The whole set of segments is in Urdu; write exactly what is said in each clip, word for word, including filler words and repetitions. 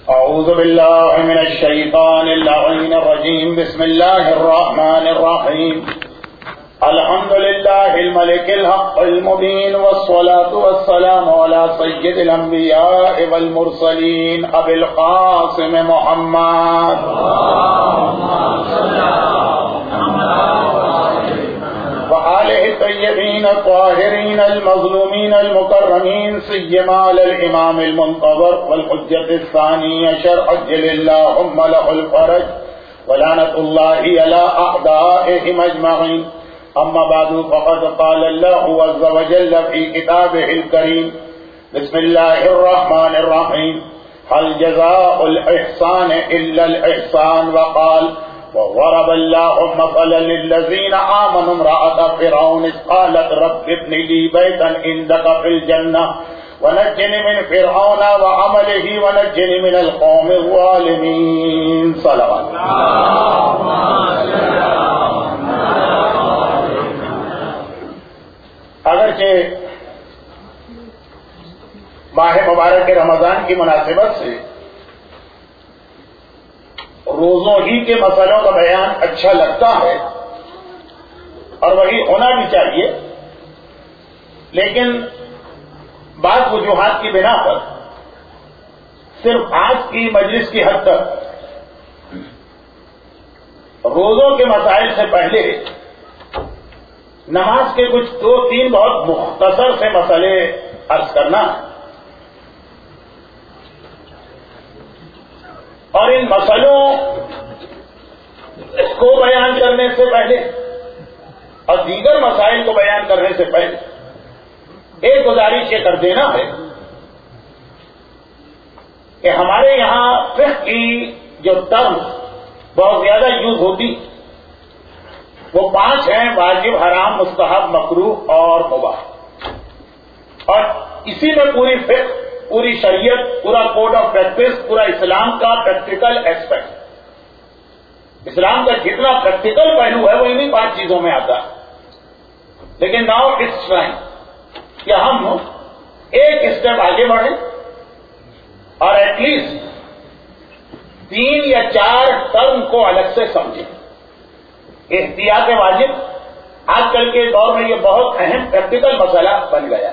اعوذ باللہ من الشیطان اللعین الرجیم بسم اللہ الرحمن الرحیم الحمد للہ الملک الحق المبین والصلاة والسلام علی سید الانبیاء والمرسلین ابی القاسم محمد وآلہ الطیبین الطاہرین المظلومین المکرمین سیما للامام المنتظر والحجة الثانی عشر عجل اللہم لہ الفرج ولعنت اللہ علی اعدائهم اجمعین. اما بعد فقد قال اللہ عز وجل فی کتابہ الکریم بسم اللہ الرحمن الرحیم هل جزاء الاحسان الا الاحسان وقال وضرب الله مثلا للذين آمنوا امرأة فرعون إذ قالت رب ابن لي بيتا عندك في الجنة ونجني من فرعون وعمله ونجني من القوم الظالمين. صلوات اگرچہ ماہ مبارک رمضان کی مناسبت سے روزوں ہی کے مسئلوں کا بیان اچھا لگتا ہے اور وہی ہونا بھی چاہیے، لیکن بعض وجوہات کی بنا پر صرف آج کی مجلس کی حد تک روزوں کے مسائل سے پہلے نماز کے کچھ دو تین بہت مختصر سے مسئلے عرض کرنا ہے، اور ان مسئلوں کو بیان کرنے سے پہلے اور دیگر مسائل کو بیان کرنے سے پہلے ایک گزارش یہ کر دینا ہے کہ ہمارے یہاں فقہ کی جو ٹرم بہت زیادہ یوز ہوتی وہ پانچ ہیں: واجب، حرام، مستحب، مکروہ اور مباح. اور اسی میں پوری فقہ، پوری شریعت، پورا کوڈ آف پریکٹس، پورا اسلام کا پریکٹیکل ایسپیکٹ، اسلام کا جتنا پریکٹیکل پہلو ہے وہ انہی پانچ چیزوں میں آتا ہے. لیکن ناؤ اٹس ٹائم کہ ہم ایک اسٹیپ آگے بڑھیں اور ایٹ لیسٹ تین یا چار ٹرم کو الگ سے سمجھیں. احتیاط واجب آج کل کے دور میں یہ بہت اہم پریکٹیکل مسئلہ بن گیا.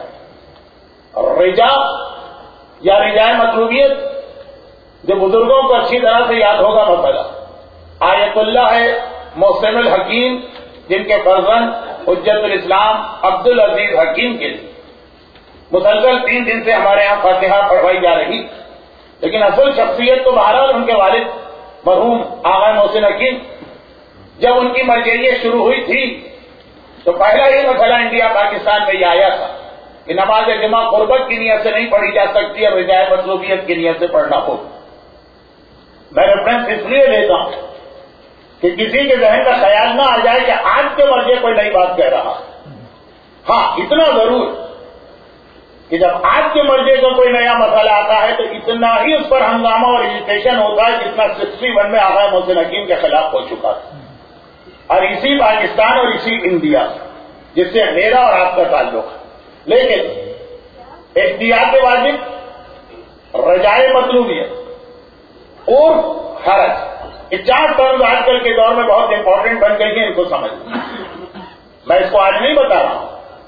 رجا یا رجائے مطلوبیت جو بزرگوں کو اچھی طرح سے یاد ہوگا مسئلہ، آیت اللہ ہے محسن الحکیم جن کے فرزند حجت الاسلام عبد العزیز حکیم کے لیے مسلسل تین دن سے ہمارے یہاں فاتحہ پڑھوائی جا رہی، لیکن اصل شخصیت تو بہرحال ان کے والد مرحوم آغا محسن حکیم. جب ان کی مرجعیت شروع ہوئی تھی تو پہلا یہ مسئلہ انڈیا پاکستان میں یہ آیا تھا کہ نماز جمعہ قربت کی نیت سے نہیں پڑھی جا سکتی اور رجائے مطلوبیت کی نیت سے پڑھنا ہو. میں ریفرنس اس لیے لیتا ہوں کہ کسی کے ذہن کا خیال نہ آ جائے کہ آج کے مرجع کوئی نئی بات کہہ رہا. ہاں اتنا ضرور کہ جب آج کے مرجع کا کوئی نیا مسئلہ آتا ہے تو اتنا ہی اس پر ہنگامہ اور اجیٹیشن ہوتا ہے جتنا سکسٹی ون میں آغا محسن حکیم کے خلاف ہو چکا تھا. اور اسی پاکستان اور اسی انڈیا جس سے میرا اور آپ کا تعلق ہے. لیکن احتیاط واجب، رجائے مطلوبیت اور حرج، یہ چار ٹرمز آج کل کے دور میں بہت امپورٹنٹ بن گئی ہیں. ان کو سمجھنا میں اس کو آج نہیں بتا رہا ہوں.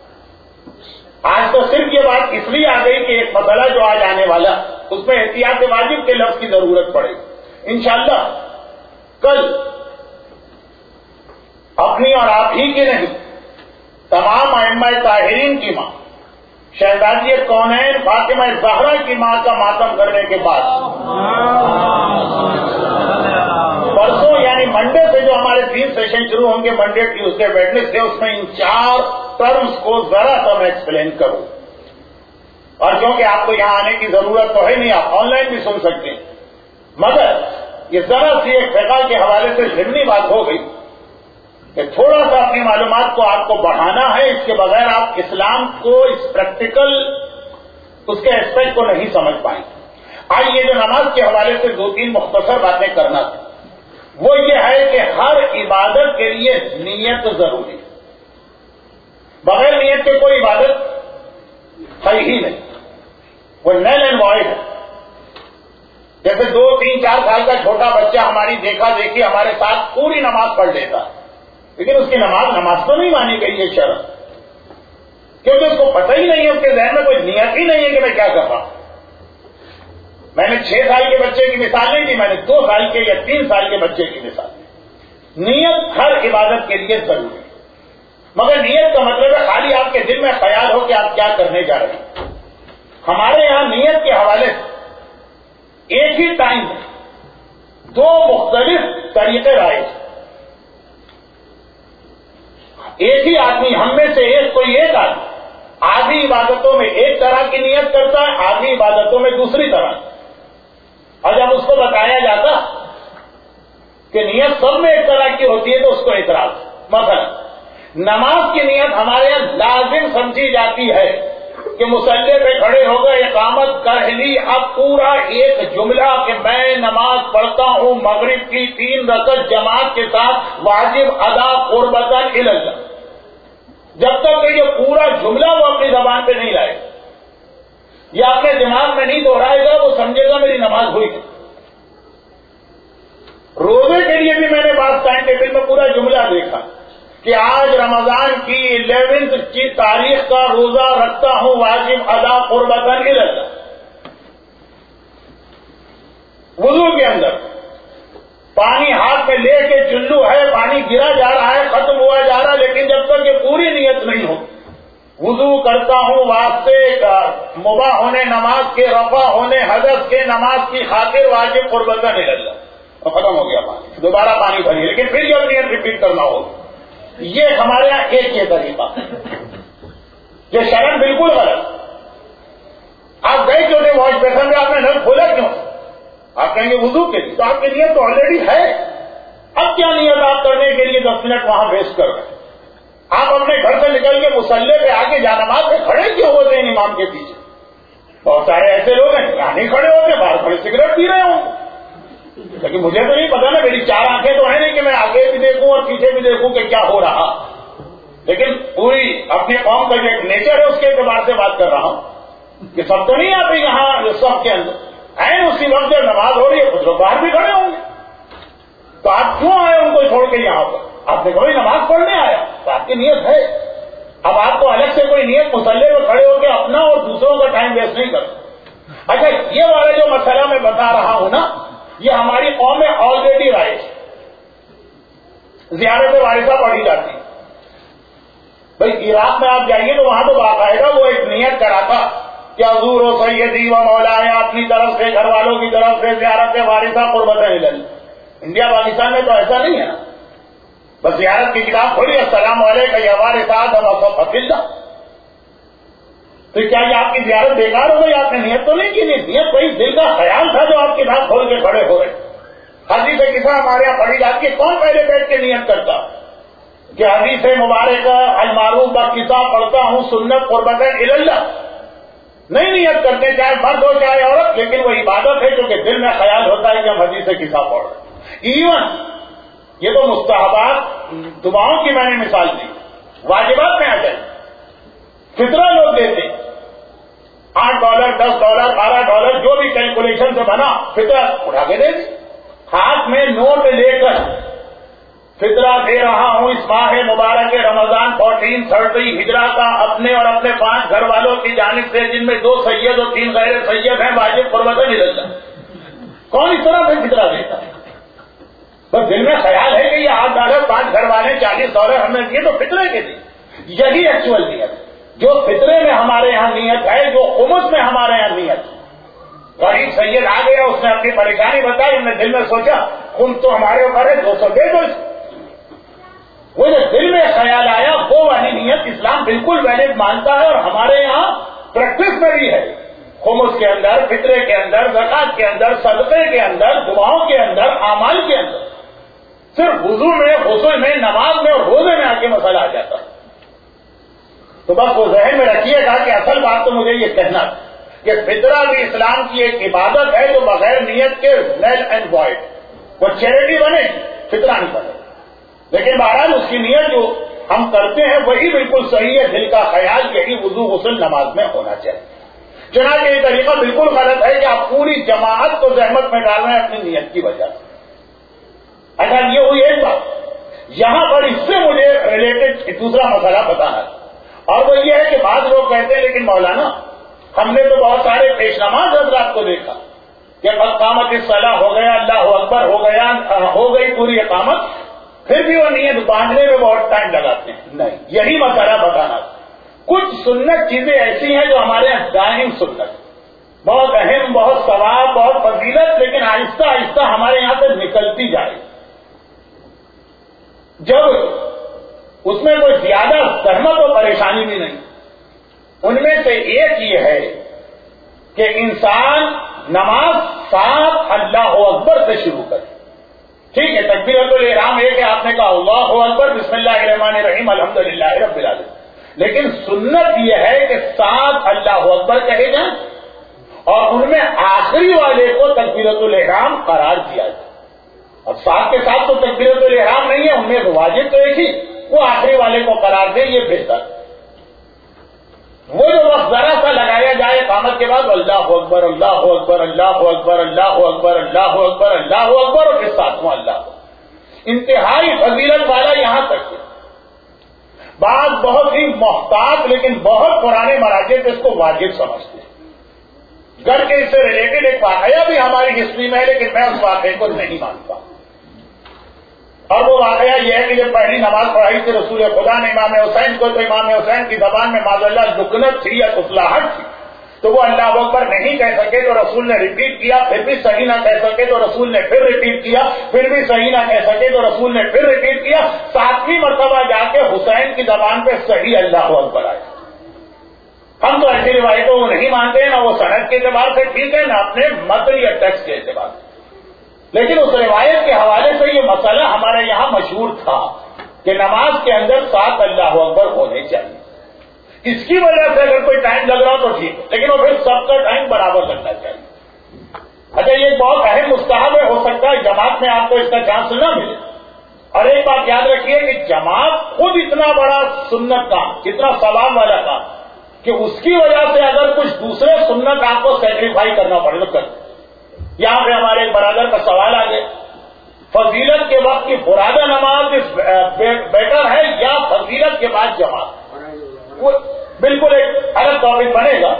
آج تو صرف یہ بات اس لیے آ گئی کہ ایک مسئلہ جو آج آنے والا اس میں احتیاط واجب کے لفظ کی ضرورت پڑے گی. انشاءاللہ کل اپنی اور آپ ہی کی نہیں، تمام ائمہ طاہرین کی ماں شہزادی کونین فاطمہ زہرا کی ماں کا ماتم کرنے کے بعد پرسوں یعنی منڈے سے جو ہمارے تین سیشن شروع ہوں گے، منڈے ٹیوزڈے ویڈنسڈے، اس میں ان چار ٹرمز کو ذرا سا میں ایکسپلین کروں. اور کیونکہ آپ کو یہاں آنے کی ضرورت تو ہے نہیں، آپ آن لائن بھی سن سکتے ہیں، مگر یہ ذرا سی ایک فقہ کے حوالے سے ضمنی بات ہو گئی کہ تھوڑا سا اپنی معلومات کو آپ کو بڑھانا ہے. اس کے بغیر آپ اسلام کو اس پریکٹیکل اس کے اسپیکٹ کو نہیں سمجھ پائیں. آئیے جو نماز کے حوالے سے دو تین مختصر باتیں کرنا تھی وہ یہ ہے کہ ہر عبادت کے لیے نیت ضروری ہے. بغیر نیت کے کوئی عبادت ہے ہی نہیں، وہ نیل اینڈ وائڈ ہے. جیسے دو تین چار سال کا چھوٹا بچہ ہماری دیکھا دیکھی ہمارے ساتھ پوری نماز پڑھ لیتا، لیکن اس کی نماز نماز تو نہیں مانی گئی یہ شرط، کیونکہ اس کو پتہ ہی نہیں ہے، اس کے ذہن میں کوئی نیت ہی نہیں ہے کہ میں کیا کر رہا ہوں۔ میں نے چھ سال کے بچے کی مثال نہیں دی، میں نے دو سال کے یا تین سال کے بچے کی مثال دی۔ نیت ہر عبادت کے لیے ضروری ہے، مگر نیت کا مطلب ہے خالی آپ کے دل میں خیال ہو کہ آپ کیا کرنے جا رہے ہیں۔ ہمارے یہاں نیت کے حوالے سے ایک ہی ٹائم میں دو مختلف طریقے رائج، ایک ہی آدمی ہم میں سے ایک کوئی ایک آدمی آدھی عبادتوں میں ایک طرح کی نیت کرتا ہے، آدھی عبادتوں میں دوسری طرح، اور جب اس کو بتایا جاتا کہ نیت سب میں ایک طرح کی ہوتی ہے تو اس کو اعتراض۔ مثلا نماز کی نیت ہمارے یہاں لازم سمجھی جاتی ہے کہ مصلی پہ کھڑے ہو گئے، اقامت کر لی، اب پورا ایک جملہ کہ میں نماز پڑھتا ہوں مغرب کی تین رکعت جماعت کے ساتھ واجب ادا قربتاً الی اللہ، جب تک کہ یہ پورا جملہ وہ اپنی زبان پہ نہیں لائے یا اپنے دماغ میں نہیں دہرائے گا، وہ سمجھے گا میری نماز ہوئی۔ روزے کے لیے بھی میں نے بعض ٹائم ٹیبل میں پورا جملہ دیکھا کہ آج رمضان کی الیونتھ کی تاریخ کا روزہ رکھتا ہوں واجب ادا قربتاً الی اللہ۔ وضو کے اندر پانی ہاتھ میں لے کے چلو ہے، پانی گرا جا رہا ہے، ختم ہوا جا رہا ہے، لیکن جب تک یہ پوری نیت نہیں ہو وضو کرتا ہوں واسطے کا مباح ہونے نماز کے، رفع ہونے حدث کے، نماز کی خاطر واجب قربتاً الی اللہ، تو ختم ہو گیا پانی، دوبارہ پانی بھریے، لیکن پھر جب نیت ریپیٹ کرنا ہو۔ یہ ہمارے یہاں ایک یہ طریقہ، یہ شرن بالکل غلط۔ آپ گئے کیوں نہیں واش بیسن میں، آپ نے نل کھولا کیوں؟ آپ کہیں گے وضو کے لیے، تو آپ کی نیت تو آلریڈی ہے، اب کیا نیت آپ کرنے کے لیے دس منٹ وہاں ویسٹ کر رہے ہیں؟ آپ اپنے گھر سے نکل کے مصلی پہ آ کے جانماز پہ کھڑے کیوں ہوتے ہیں امام کے پیچھے؟ بہت سارے ایسے لوگ ہیں یہاں نہیں کھڑے ہوتے، باہر کھڑے سگریٹ پی رہے ہوں، لیکن مجھے تو نہیں پتا نا، میری چار آنکھیں تو ہیں نہیں کہ میں آگے بھی دیکھوں اور پیچھے بھی دیکھوں کہ کیا ہو رہا، لیکن پوری اپنے قوم کا جو ایک نیچر ہے اس کے اعتبار سے بات کر رہا ہوں کہ سب تو نہیں آتے یہاں سب کے اندر ہیں، اسی وقت جب نماز ہو رہی ہے کچھ لوگ باہر بھی کھڑے ہوں گے، تو آپ کیوں آئے ان کو چھوڑ کے یہاں پر؟ آپ نے کبھی نماز پڑھنے آیا تو آپ کی نیت ہے، اب آپ کو الگ سے کوئی نیت مصلی میں کھڑے ہو کے اپنا اور دوسروں کا ٹائم ویسٹ نہیں کرتا۔ اچھا یہ والا جو مسئلہ میں بتا رہا ہوں نا، یہ ہماری قوم میں آلریڈی رائج، زیارت وارثہ پڑھی جاتی ہے۔ بھائی عراق میں آپ جائیے تو وہاں تو باقاعدہ وہ ایک نیت کراتا کہ حضور و سیدی و مولانا، اپنی طرف سے گھر والوں کی طرف سے زیارت وارثہ قربتاً الی اللہ۔ انڈیا پاکستان میں تو ایسا نہیں ہے نا، بس زیارت کی کتاب کھولی، السلام علیکم یا وارثات فی اللہ، تو کیا یہ آپ کی زیارت بیکار ہو گئی؟ آپ نے نیت تو نہیں کی، نیت وہی دل کا خیال تھا جو آپ کتاب کھول کے کھڑے ہو رہے۔ حدیث قصہ ہمارے یہاں پڑھی جاتی ہے، کون پہلے بیٹھ کے نیت کرتا کہ حدیث مبارکہ المعروف کا قصہ پڑھتا ہوں سنت قربتاً الی اللہ؟ نہیں نیت کرتے، چاہے مرد ہو چاہے عورت، لیکن وہ عبادت ہے کیونکہ دل میں خیال ہوتا ہے کہ ہم حدیث قصہ پڑھ رہے ہیں۔ ایون یہ تو مستحبات دعاؤں کی میں نے مثال دی، واجبات میں آ جائے فطرہ لوگ دیتے، آٹھ ڈالر دس ڈالر بارہ ڈالر جو بھی کیلکولیشن سے بنا فطرہ اٹھا کے دے دی، ہاتھ میں نوٹ لے کر فطرہ دے رہا ہوں اس ماہ مبارک رمضان فورٹین تھرٹی ہجرا کا اپنے اور اپنے پانچ گھر والوں کی جانب سے، جن میں دو سید اور تین غیر سید ہیں، واجب قربتاً الی اللہ۔ کون اس طرح سے فطرہ دیتا ہے؟ بس دل میں خیال ہے کہ یہ آٹھ ڈالر پانچ گھر والے چالیس ڈالر ہم نے دیے تو فطرے کے دی، یہی ایکچوئل نیت جو فطرے میں ہمارے یہاں نیت ہے، جو خمس میں ہمارے یہاں نیت ہے۔ غریب سید آ گیا، اس نے اپنی پریشانی بتائی، ہم نے دل میں سوچا خم تو ہمارے اوپر ہے، دو سو دے دو، وہ جو دل میں خیال آیا وہ والی نیت اسلام بالکل ویلڈ مانتا ہے، اور ہمارے یہاں پریکٹس میں بھی ہے، خمس کے اندر، فطرے کے اندر، زکات کے اندر، صدقے کے اندر، دعاؤں کے اندر، اعمال کے اندر، صرف وضو میں، غسل میں، نماز میں اور روزے میں آ کے مسئلہ آ جاتا ہے۔ تو بس وہ ذہن میں رکھیے گا کہ اصل بات تو مجھے یہ کہنا کہ فطرہ بھی اسلام کی ایک عبادت ہے جو بغیر نیت کے نیل اینڈ وائڈ، وہ چیریٹی بنے فطرہ نہیں بنے، لیکن بہرحال اس کی نیت جو ہم کرتے ہیں وہی بالکل صحیح ہے، دل کا خیال یہی وضو غسل نماز میں ہونا چاہیے۔ چنانچہ یہ طریقہ بالکل غلط ہے کہ آپ پوری جماعت کو زحمت میں ڈال رہے ہیں اپنی نیت کی وجہ سے. اچھا یہ ہوئی ایک بات. یہاں پر اس سے مجھے ریلیٹڈ دوسرا مسئلہ بتانا ہے, اور وہ یہ ہے کہ بعض لوگ کہتے ہیں لیکن مولانا ہم نے تو بہت سارے پیش نماز حضرات کو دیکھا کہ اقامت الصلاۃ ہو گیا, اللہ اکبر ہو گیا, ہو گئی پوری اقامت, پھر بھی وہ نیت باندھنے میں بہت ٹائم لگاتے ہیں. نہیں, یہی مسئلہ بتانا. کچھ سنت چیزیں ایسی ہیں جو ہمارے یہاں دائم سنت, بہت اہم, بہت ثواب, بہت فضیلت, لیکن آہستہ آہستہ ہمارے یہاں سے نکلتی جائے. جب اس میں کوئی زیادہ زحمت و پریشانی بھی نہیں. ان میں سے ایک یہ ہے کہ انسان نماز ساتھ اللہ اکبر سے شروع کرے. ٹھیک ہے, تکبیرۃ الاحرام ہے کہ آپ نے کہا اللہ اکبر بسم اللہ الرحمن الرحیم الحمدللہ رب العالمین, لیکن سنت یہ ہے کہ ساتھ اللہ اکبر کہے جائیں اور ان میں آخری والے کو تکبیرۃ الاحرام قرار دیا جائے. اور ساتھ کے ساتھ تو تکبیرۃ الاحرام نہیں ہے, ان میں واجب تو ایک ہی, وہ آخری والے کو قرار دے, یہ بہتر. وہ جو وقت ذرا سا لگایا جائے اقامت کے بعد اللہ اکبر اللہ اکبر اللہ اکبر اللہ اکبر اللہ اکبر اللہ اکبر اور اس ساتھ اللہ, انتہائی فضیلت والا. یہاں تک کہ بعض بہت ہی محتاط لیکن بہت پرانے مراجع اس کو واجب سمجھتے ہیں. گھر کے اس سے ریلیٹڈ ایک واقعہ بھی ہماری ہسٹری میں ہے, لیکن میں اس واقعے کو نہیں مانتا. اور وہ واقعہ یہ ہے کہ جب پہلی نماز پڑھائی تھی رسول خدا نے امام حسین کو, تو امام حسین کی زبان میں معاذ اللہ لکنت تھی یا اصلاحت تھی, تو وہ اللہ اکبر نہیں کہہ سکے تو رسول نے ریپیٹ کیا, پھر بھی صحیح نہ کہہ سکے تو رسول نے پھر ریپیٹ کیا, پھر بھی صحیح نہ کہہ سکے تو رسول نے پھر ریپیٹ کیا. ساتویں مرتبہ جا کے حسین کی زبان پہ صحیح اللہ اکبر آئے. ہم تو ایسی روایتوں کو نہیں مانتے, نہ وہ سند کے اعتبار سے ٹھیک ہے, نہ اپنے متن یا ٹیکسٹ کے اعتبار سے. لیکن اس روایت کے حوالے سے یہ مسئلہ ہمارے یہاں مشہور تھا کہ نماز کے اندر سات اللہ اکبر ہونے چاہیے. اس کی وجہ سے اگر کوئی ٹائم لگ رہا تو ٹھیک ہے, لیکن وہ پھر سب کا ٹائم برابر لگنا چاہیے. اچھا یہ بہت اہم مستحب ہے, ہو سکتا ہے جماعت میں آپ کو اس کا چانس نہ ملے. اور ایک بات یاد رکھیے کہ جماعت خود اتنا بڑا سنت کام, اتنا ثواب والا کام, کہ اس کی وجہ سے اگر کچھ دوسرے سنت آپ کو سیکریفائی کرنا پڑے تو کر. یہاں پہ ہمارے ایک برادر کا سوال آ گیا, فضیلت کے وقت کی فرادہ نماز بیٹر ہے یا فضیلت کے بعد جماعت؟ بالکل ایک الگ ٹاپک بنے گا,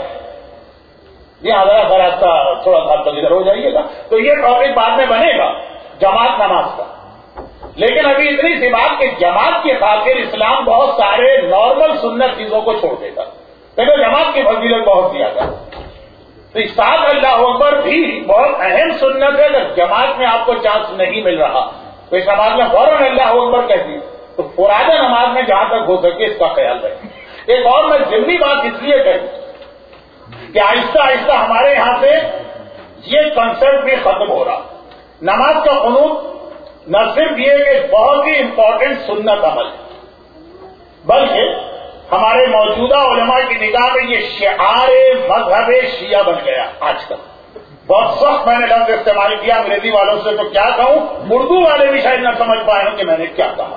یہاں ذرا ذرا سا تھوڑا سا ادھر ہو جائیے گا, تو یہ ٹاپک بعد میں بنے گا جماعت نماز کا. لیکن ابھی اتنی سی بات کہ جماعت کی خاطر اسلام بہت سارے نارمل سنت چیزوں کو چھوڑ دے گا, لیکن جماعت کی فضیلت بہت زیادہ ہے. تو ساتھ اللہ اکبر بھی بہت اہم سنت ہے. اگر جماعت میں آپ کو چانس نہیں مل رہا تو اس نماز میں فوراً اللہ اکبر کہتی, تو فرادہ نماز میں جہاں تک ہو سکے اس کا خیال رکھیں. ایک اور میں ضمنی بات اس لیے کہوں کہ آہستہ آہستہ ہمارے یہاں سے یہ کنسپٹ بھی ختم ہو رہا. نماز کا قنوت نہ صرف یہ کہ بہت ہی امپورٹنٹ سنت عمل ہے, بلکہ ہمارے موجودہ علماء کی نگاہ میں یہ شعار مذہب شیعہ بن گیا آج کل. بہت سخت میں نے لفظ استعمال کیا, انگریزی والوں سے تو کیا کہوں, اردو والے بھی شاید نہ سمجھ پائے ہوں کہ میں نے کیا کہا.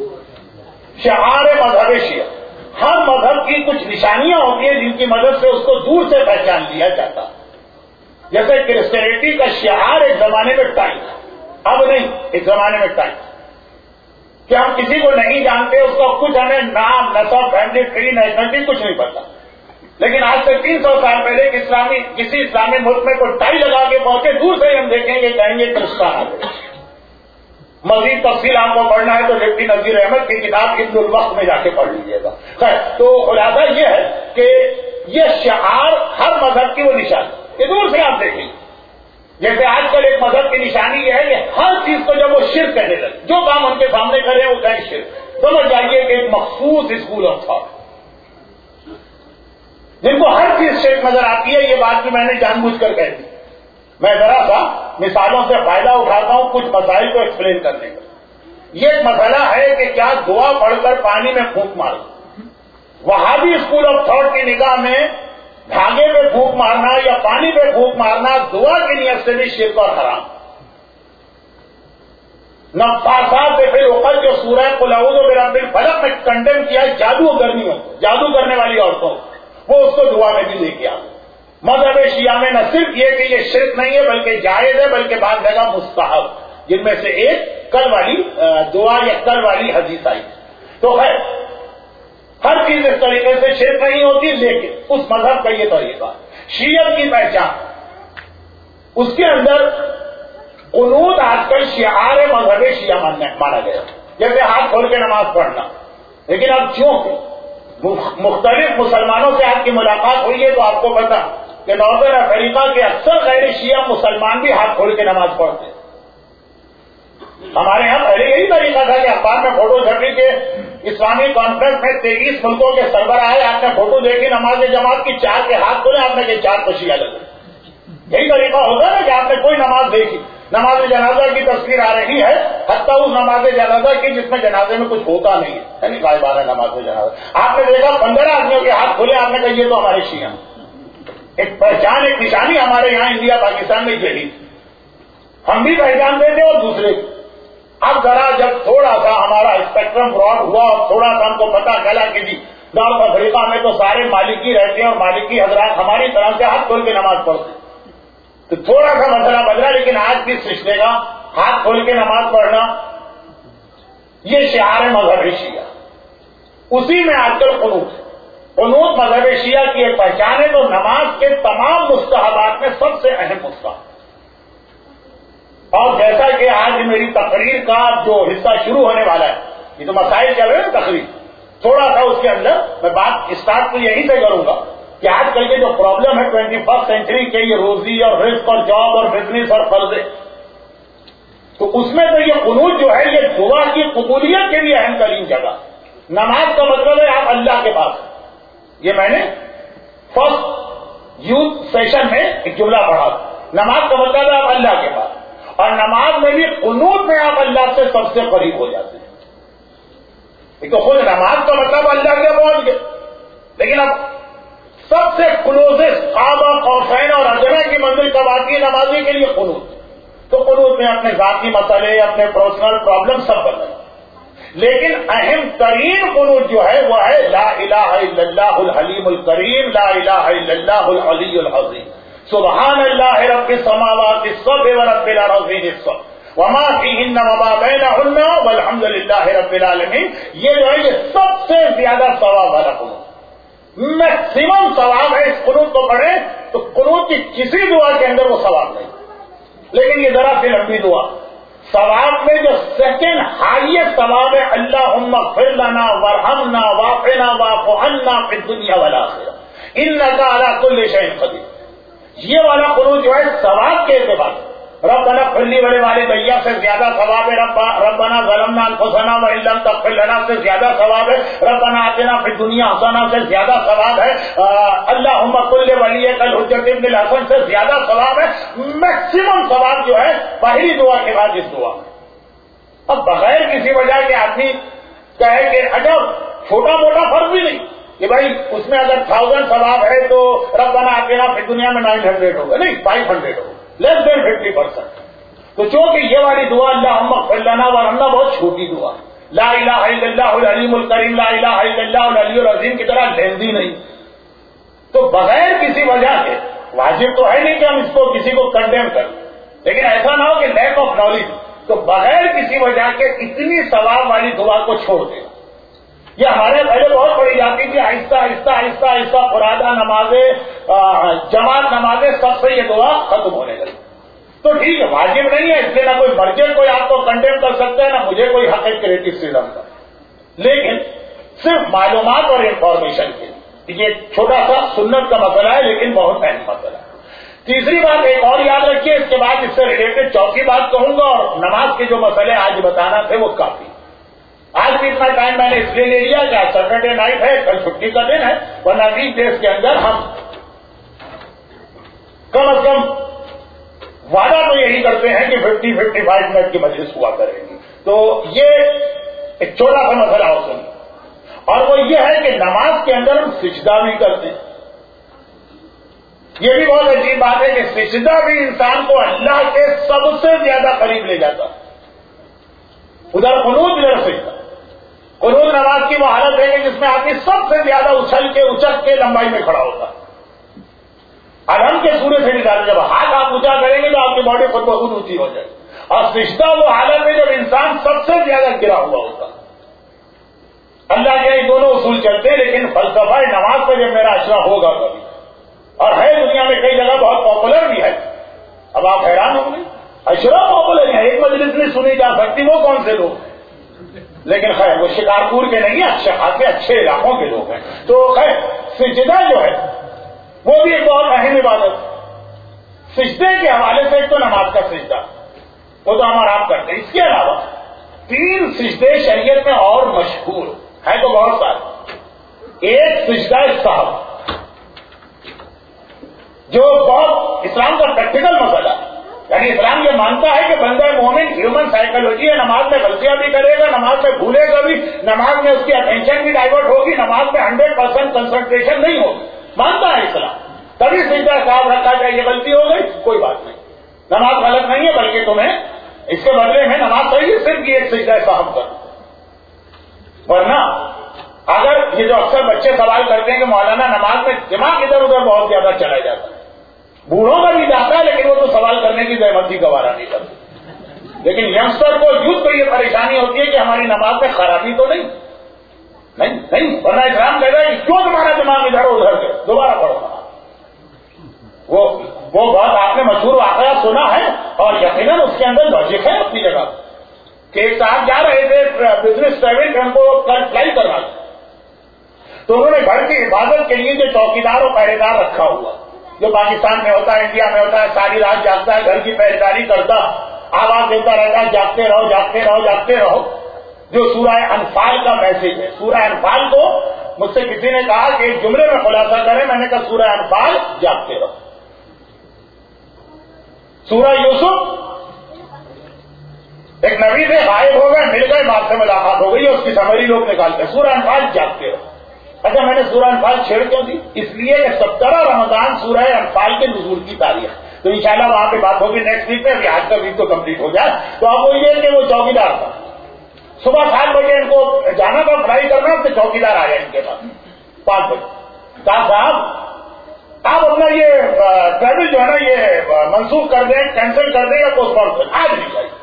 شعار مذہب شیعہ, ہر مذہب کی کچھ نشانیاں ہوتی ہیں جن کی مدد سے اس کو دور سے پہچان لیا جاتا. جیسے کرسچینٹی کا شعار ایک زمانے میں ٹائم, اب نہیں, ایک زمانے میں ٹائم, کہ ہم کسی کو نہیں جانتے, اس کا کچھ ہمیں نام, نسب, فیملی ٹری, نیشنلٹی کچھ نہیں پتا. لیکن آج سے تین سو سال پہلے اسلامی کسی اسلامی ملک میں کوئی ٹائی لگا کے پہنچے, دور سے ہم دیکھیں گے, کہیں گے کرسچان آ گئے. مزید تفصیل آپ کو پڑھنا ہے تو ڈپٹی نذیر احمد کی کتاب ابن الوقت میں جا کے پڑھ لیجیے گا. خیر, تو خلاصہ یہ ہے کہ یہ شعار ہر مذہب کی وہ نشانی, یہ دور سے آپ دیکھیں. جیسے آج کل ایک مذہب کی نشانی یہ ہے کہ ہر چیز کو جب وہ شرک کہنے لگے, جو کام ان کے سامنے کرے وہ کہیں شرک, سمجھ جائیے کہ ایک مخصوص اسکول آف تھاٹ جن کو ہر چیز شرک نظر آتی ہے. یہ بات بھی میں نے جان بوجھ کر کہہ دی. میں ذرا سا مثالوں سے فائدہ اٹھاتا ہوں کچھ مسائل کو ایکسپلین کرنے کا. یہ ایک مسئلہ ہے کہ کیا دعا پڑھ کر پانی میں پھونک مارو. وہابی اسکول آف تھاٹ کی نگاہ میں دھاگے پہ پھونک مارنا یا پانی پہ پھونک مارنا دعا کی نیت سے بھی شرک اور حرام. نفاثات سے پھر اوپر جو سورہ قل اعوذ برب الفلق میں کنڈیم کیا جادو گرمیوں, جادو کرنے والی عورتوں, وہ اس کو دعا میں بھی لے کے آ. مذہب شیعہ میں نہ صرف یہ کہ یہ شرک نہیں ہے بلکہ جائز ہے، بلکہ بعض جگہ مستحب، جن میں سے ایک کل والی دعا یا کل والی حدیث آئی۔ تو خیر ہر چیز اس طریقے سے شرک نہیں ہوتی، لیکن اس مذہب کا یہ طریقہ شیعت کی پہچان، اس کے اندر قنوت آج کل شعار مذہب شیعہ مانا گیا، جیسے ہاتھ کھول کے نماز پڑھنا۔ لیکن اب چونکہ مختلف مسلمانوں سے آپ کی ملاقات ہوئی ہے تو آپ کو پتا کہ ناردرن افریقہ کے اکثر غیر شیعہ مسلمان بھی ہاتھ کھول کے نماز پڑھتے ہیں۔ ہمارے یہاں پہلے یہی طریقہ تھا کہ اخبار میں فوٹو چھپی کے اسلامی کانفرنس میں تیئیس ملکوں کے سربراہ آئے، آپ نے فوٹو دیکھی نماز جماعت کی، چار کے ہاتھ کھولے، آپ نے کہ چار کو شیعہ لگے۔ یہی طریقہ ہوگا نا کہ آپ نے کوئی نماز دیکھی، نماز جنازہ کی تصویر آ رہی ہے، حتیٰ اس نماز جنازہ کی جس میں جنازے میں کچھ ہوتا نہیں ہے، یعنی غائبانہ نماز جنازہ، آپ نے دیکھا پندرہ آدمیوں کے ہاتھ کھولے، آپ نے کہا یہ تو ہمارے شیعہ، ایک پہچان، ایک نشانی ہمارے یہاں انڈیا پاکستان میں یہی، ہم بھی پہچانتے تھے اور دوسرے۔ اب ذرا جب تھوڑا سا ہمارا اسپیکٹرم براڈ ہوا اور تھوڑا سا ہم کو پتا چلا کہ جی دارالف افریقہ میں تو سارے مالکی رہتے ہیں اور مالکی حضرات ہماری طرح سے ہاتھ کھول کے نماز پڑھتے ہیں، تو تھوڑا سا مسئلہ بدلا، لیکن آج بھی سلسلے کا ہاتھ کھول کے نماز پڑھنا یہ شعار مذہب شیعہ، اسی میں آج کل قنوت ہے۔ قنوت مذہب شیعہ کی ایک پہچان ہے، تو نماز کے تمام مستحبات میں سب سے اہم مستحب، اور جیسا کہ آج میری تقریر کا جو حصہ شروع ہونے والا ہے، یہ تو مسائل چل رہے ہیں تقریر، تھوڑا سا اس کے اندر میں بات اسٹارٹ تو یہیں سے کروں گا کہ آج کل کے جو پرابلم ہے ٹوینٹی فرسٹ سینچری کے، یہ روزی اور رزق اور جاب اور بزنس اور قرضے، تو اس میں تو یہ قنوت جو ہے یہ دعا کی قبولیت کے لیے اہم ترین جگہ۔ نماز کا مطلب ہے آپ اللہ کے پاس، یہ میں نے فرسٹ یوتھ سیشن میں ایک جملہ پڑھا، نماز کا مطلب ہے آپ اللہ کے پاس، اور نماز میں بھی قنوت میں آپ اللہ سے سب سے قریب ہو جاتے ہیں۔ ایک تو خود نماز کا مطلب اللہ کے پہنچ گئے، لیکن اب سب سے کلوزسٹ قاب قوسین اور ادنیٰ کی منزل کب آتی ہے نمازی کے لیے؟ قنوت۔ تو قنوت میں اپنے ذاتی مسئلے، اپنے پرسنل پرابلم سب بدلیں، لیکن اہم ترین قنوت جو ہے وہ ہے لا الہ الا اللہ الحلیم الکریم، لا الہ الا اللہ العلی العظیم، سبحان اللہ رب السماوات السبع ورب الارضین السبع وما فیہن وما بینہن والحمد للہ رب العالمین۔ یہ جو ہے یہ سب سے زیادہ ثواب والا قنوت، میکسیمم ثواب ہے۔ اس قنوت کو پڑھیں تو قنوت کی کسی دعا کے اندر وہ ثواب نہیں، لیکن یہ ذرا سی لمبی دعا، ثواب میں جو سیکنڈ ہائیسٹ ثواب ہے اللہم اغفر لنا وارحمنا وعافنا واعف عنا فی الدنیا والآخرہ انک علی کل شیء قدیر، یہ والا قنوت جو ہے ثواب کے اعتبار ربنا اغفر لی ولوالدی سے زیادہ ثواب ہے، ربنا ظلمنا انفسنا وان لم تغفر لنا سے زیادہ ثواب ہے، ربنا آتنا فی الدنیا حسنہ سے زیادہ ثواب ہے، اللہم کل ولیک الحجۃ ابن الحسن سے زیادہ ثواب ہے۔ میکسیمم ثواب جو ہے پہلی دعا کے بعد اس دعا میں۔ اب بغیر کسی وجہ کے آدمی کہے کہ اچھا چھوٹا موٹا فرق بھی نہیں کہ بھائی اس میں اگر تھاؤزینڈ ثواب ہے تو ربنا آتنا فی الدنیا میں نائن ہنڈریڈ ہوگا، نہیں فائیو ہنڈریڈ ہوگا، لیس دین ففٹی پرسینٹ۔ تو چونکہ یہ والی دعا اللہم اغفر لنا وارحمنا بہت چھوٹی دعا، لا الہ الا اللہ العلیم الکریم، لا الہ الا اللہ العلی العظیم کی طرح لیندی نہیں، تو بغیر کسی وجہ کے، واجب تو ہے نہیں کہ ہم اس کو کسی کو کنڈیم کریں، لیکن ایسا نہ ہو کہ لیک آف نالج، تو بغیر کسی وجہ کے اتنی ثواب والی دعا کو چھوڑ دے۔ یہ ہمارے پہلے بہت پڑھی جاتی تھی، آہستہ آہستہ آہستہ آہستہ فرادہ نمازیں، جماعت نمازیں، سب سے یہ دعا ختم ہونے لگی۔ تو ٹھیک ہے واجب نہیں ہے، اس لیے نہ کوئی مرجع کوئی آپ کو کنڈیم کر سکتا ہے، نہ مجھے کوئی حق کریٹیسزم کا، لیکن صرف معلومات اور انفارمیشن کے لیے یہ چھوٹا سا سنت کا مسئلہ ہے، لیکن بہت اہم مسئلہ ہے۔ تیسری بات ایک اور یاد رکھیے، اس کے بعد اس سے ریلیٹڈ چوتھی بات کہوں گا، اور نماز کے جو مسئلے آج بتانا تھے وہ کافی۔ آج بھی اتنا ٹائم میں نے اس لیے لے لیا کہ آج سیٹرڈے نائٹ ہے، کل چھٹی کا دن ہے، ورنہ ویک ڈیز کے اندر ہم کم از کم وعدہ تو یہی کرتے ہیں کہ ففٹی ففٹی فائیو منٹ کی مجلس ہوا کرے گی۔ تو یہ ایک چھوٹا سا مسئلہ ہو سکتا، اور وہ یہ ہے کہ نماز کے اندر ہم سجدہ بھی کرتے ہیں۔ یہ بھی بہت عجیب بات ہے کہ سجدہ بھی انسان کو اللہ کے سب سے زیادہ قریب لے جاتا، ادھر قنوت ادھر سجدہ۔ قنوت نماز کی وہ حالت ہے کہ جس میں آدمی سب سے زیادہ اچھل کے اچک کے لمبائی میں کھڑا ہوتا ہے، الحم کے سورے سے نکالے، جب ہاتھ آپ اونچا کریں گے تو آپ کی باڈی خود بخود اونچی ہو جائے. اور سجدہ وہ حالت ہے جب انسان سب سے زیادہ گرا ہوا ہوتا. اللہ کے یہ دونوں اصول چلتے ہیں، لیکن فلسفہ نماز پہ جب میرا اشرا ہوگا کبھی، اور ہے دنیا میں کئی جگہ بہت پاپولر بھی ہے. اب آپ حیران ہوں گے، اشرا پاپولر ہے، ایک مجلس میں سنی جا سکتی، وہ کون سے لوگ؟ لیکن خیر وہ شکارپور کے نہیں، اچھے خاصے اچھے علاقوں کے لوگ ہیں. تو خیر سجدہ جو ہے وہ بھی ایک بہت اہم عبادت. سجدے کے حوالے سے ایک تو نماز کا سجدہ، وہ تو ہم اور آپ کرتے ہیں. اس کے علاوہ تین سجدے شریعت میں اور مشہور ہے تو بہت سارے. ایک سجدہ صاحب جو بہت اسلام کا پریکٹیکل مسئلہ ہے، یعنی اسلام یہ مانتا ہے کہ بندہ مومن ہیومن سائیکولوجی ہے، نماز میں غلطیاں بھی کرے گا، نماز میں بھولے گا بھی، نماز میں اس کی اٹینشن بھی ڈائیورٹ ہوگی، نماز میں ہنڈریڈ پرسینٹ کنسنٹریشن نہیں ہوگی. مانتا ہے اسلام. تبھی سجدہ صاحب رکھا جائے. یہ غلطی ہو گئی کوئی بات نہیں، نماز غلط نہیں ہے، بلکہ تمہیں اس کے بدلے میں نماز صحیح ہے، صرف یہ ایک سجدہ صاحب کر. ورنہ اگر یہ جو اکثر بچے سوال کرتے ہیں کہ مولانا نماز میں دماغ ادھر ادھر بہت زیادہ چلا جاتا ہے، بوڑھوں کا بھی جاتا ہے لیکن وہ تو سوال کرنے کی زحمت ہی گوارا نہیں کرتے. لیکن ینگسٹر کو یوتھ کو یہ پریشانی ہوتی ہے کہ ہماری نماز میں خرابی تو نہیں نہیں نہیں ورنہ اسلام کہتا ہے کہ کیوں تمہارا دماغ ادھر ادھر گئے، دوبارہ پڑھو. وہ وہ بات آپ نے مشہور واقعہ سنا ہے، اور یقیناً اس کے اندر لاجک ہے اپنی جگہ. کہ ایک صاحب جا رہے تھے بزنس ٹریول، ہم کو کل فلائی کرنا تھا، تو انہوں نے گھر کی حفاظت کے لیے جو چوکیدار اور پہرے دار رکھا ہوا جو پاکستان میں ہوتا ہے، انڈیا میں ہوتا ہے، ساری رات جاگتا ہے، گھر کی پہریداری کرتا، آواز دیتا رہتا ہے جاگتے رہو جاگتے رہو جاگتے رہو. جو سورہ انفال کا میسج ہے، سورہ انفال کو مجھ سے کسی نے کہا کہ ایک جملے میں خلاصہ کریں، میں نے کہا سورہ انفال جاگتے رہو. سورہ یوسف ایک نبی سے غائب ہو گئے، مل گئے، بات سے ملاقات ہو گئی، اس کی سمری لوگ نکالتے. سورہ انفال جاگتے رہو. اچھا میں نے سورہ انفال چھیڑ کیوں دی؟ اس لیے کہ سترہ رمضان سورہ انفال کے نزول کی تاریخ، تو انشاءاللہ وہاں پہ بات ہوگی نیکسٹ ویک میں. آج کا ویک تو کمپلیٹ ہو جائے. تو اب وہ یہ کہ وہ چوکیدار تھا، صبح سات بجے ان کو جانا تھا، فرائی کرنا، تو چوکیدار آیا ان کے پاس پانچ بجے. کہا صاحب آپ اپنا یہ ٹریول جو ہے نا یہ منسوخ کر دیں، کینسل کر دیں یا پوسٹ پون کر، آج نہیں چاہیے.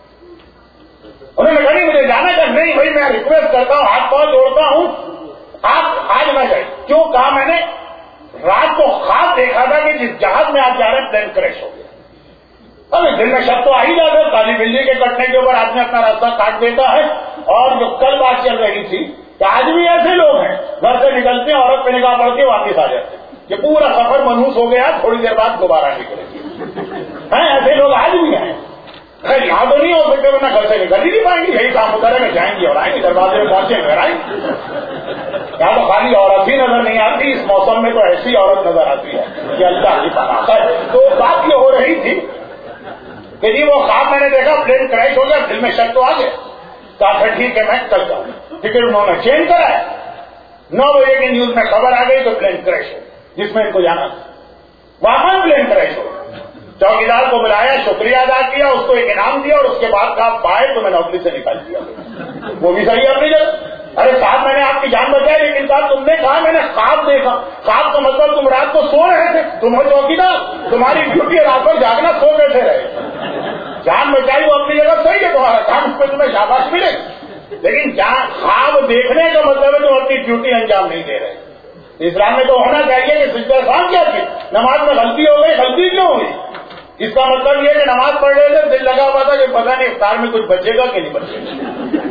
انہوں نے کہا نہیں مجھے جانا تھا. نہیں بھائی میں ریکویسٹ کرتا ہوں، ہاتھ پاؤں جوڑتا ہوں، آپ آج نہ جائیں. کیوں؟ کہا میں نے رات کو خواب دیکھا تھا کہ جس جہاز میں آپ جا رہے ہیں پلین کریش ہو گیا. ابھی دل میں شک تو آ ہی جاتا ہے، کالی بلی کے کٹنے کے اوپر آدمی اپنا راستہ کاٹ دیتا ہے. اور جو کل بات چل رہی تھی کہ آج بھی ایسے لوگ ہیں گھر سے نکلتے ہیں، عورت پہ نگاہ پڑ کے واپس آ جاتے ہیں. یہ پورا سفر منحوس ہو گیا، تھوڑی دیر بعد دوبارہ نکلے گی. ایسے لوگ آج بھی ہیں. خیر یہاں تو نہیں ہو سکتے ورنہ گھر سے نکل ہی نہیں پائیں گے. یہی کام ہوتا رہے گا، جائیں گے اور آئیں گے، دروازے میں پہنچے گھر آئیں گے. یہاں تو خالی عورت ہی نظر نہیں آتی، اس موسم میں تو ایسی عورت نظر آتی ہے کہ اللہ کی پناہ ہے. تو بات یہ ہو رہی تھی کہ جی وہ خواب میں نے دیکھا پلین کریش ہو گیا، دل میں شک تو آ گیا. کہا ٹھیک ہے میں کل جاؤں. ٹکٹ انہوں نے چینج کرایا. نو بجے کی نیوز میں خبر آ گئی تو پلین کریش ہو جس میں ان کو جانا تھا. وہاں پلین کریش ہو. چوکیدار کو بلایا، شکریہ ادا کیا، اس کو ایک انعام دیا، اور اس کے بعد کہا پائے تو میں نوکری سے نکال دیا. وہ بھی صحیح اپنی جگہ. ارے صاحب میں نے آپ کی جان بچائی، لیکن صاحب تم نے کہا میں نے خواب دیکھا. خواب کا مطلب تم رات کو سو رہے تھے، تم ہو چوکیدار، تمہاری ڈیوٹی رات کو جاگنا، سو بیٹھے رہے. جان بچائی وہ اپنی جگہ صحیح ہے، تمہارا کام اس پہ تمہیں شاباش ملے. لیکن جہاں خواب دیکھنے کا مطلب ہے تم اپنی ڈیوٹی انجام نہیں دے رہے. اسلام میں تو ہونا چاہیے کہ سجدہ سال کیا تھی، نماز میں غلطی ہو گئی، غلطی کیوں ہوئی؟ اس کا مطلب یہ کہ نماز پڑھ رہے تھے، دل لگا ہوا تھا کہ پتہ نہیں افطار میں کچھ بچے گا کہ نہیں بچے گا،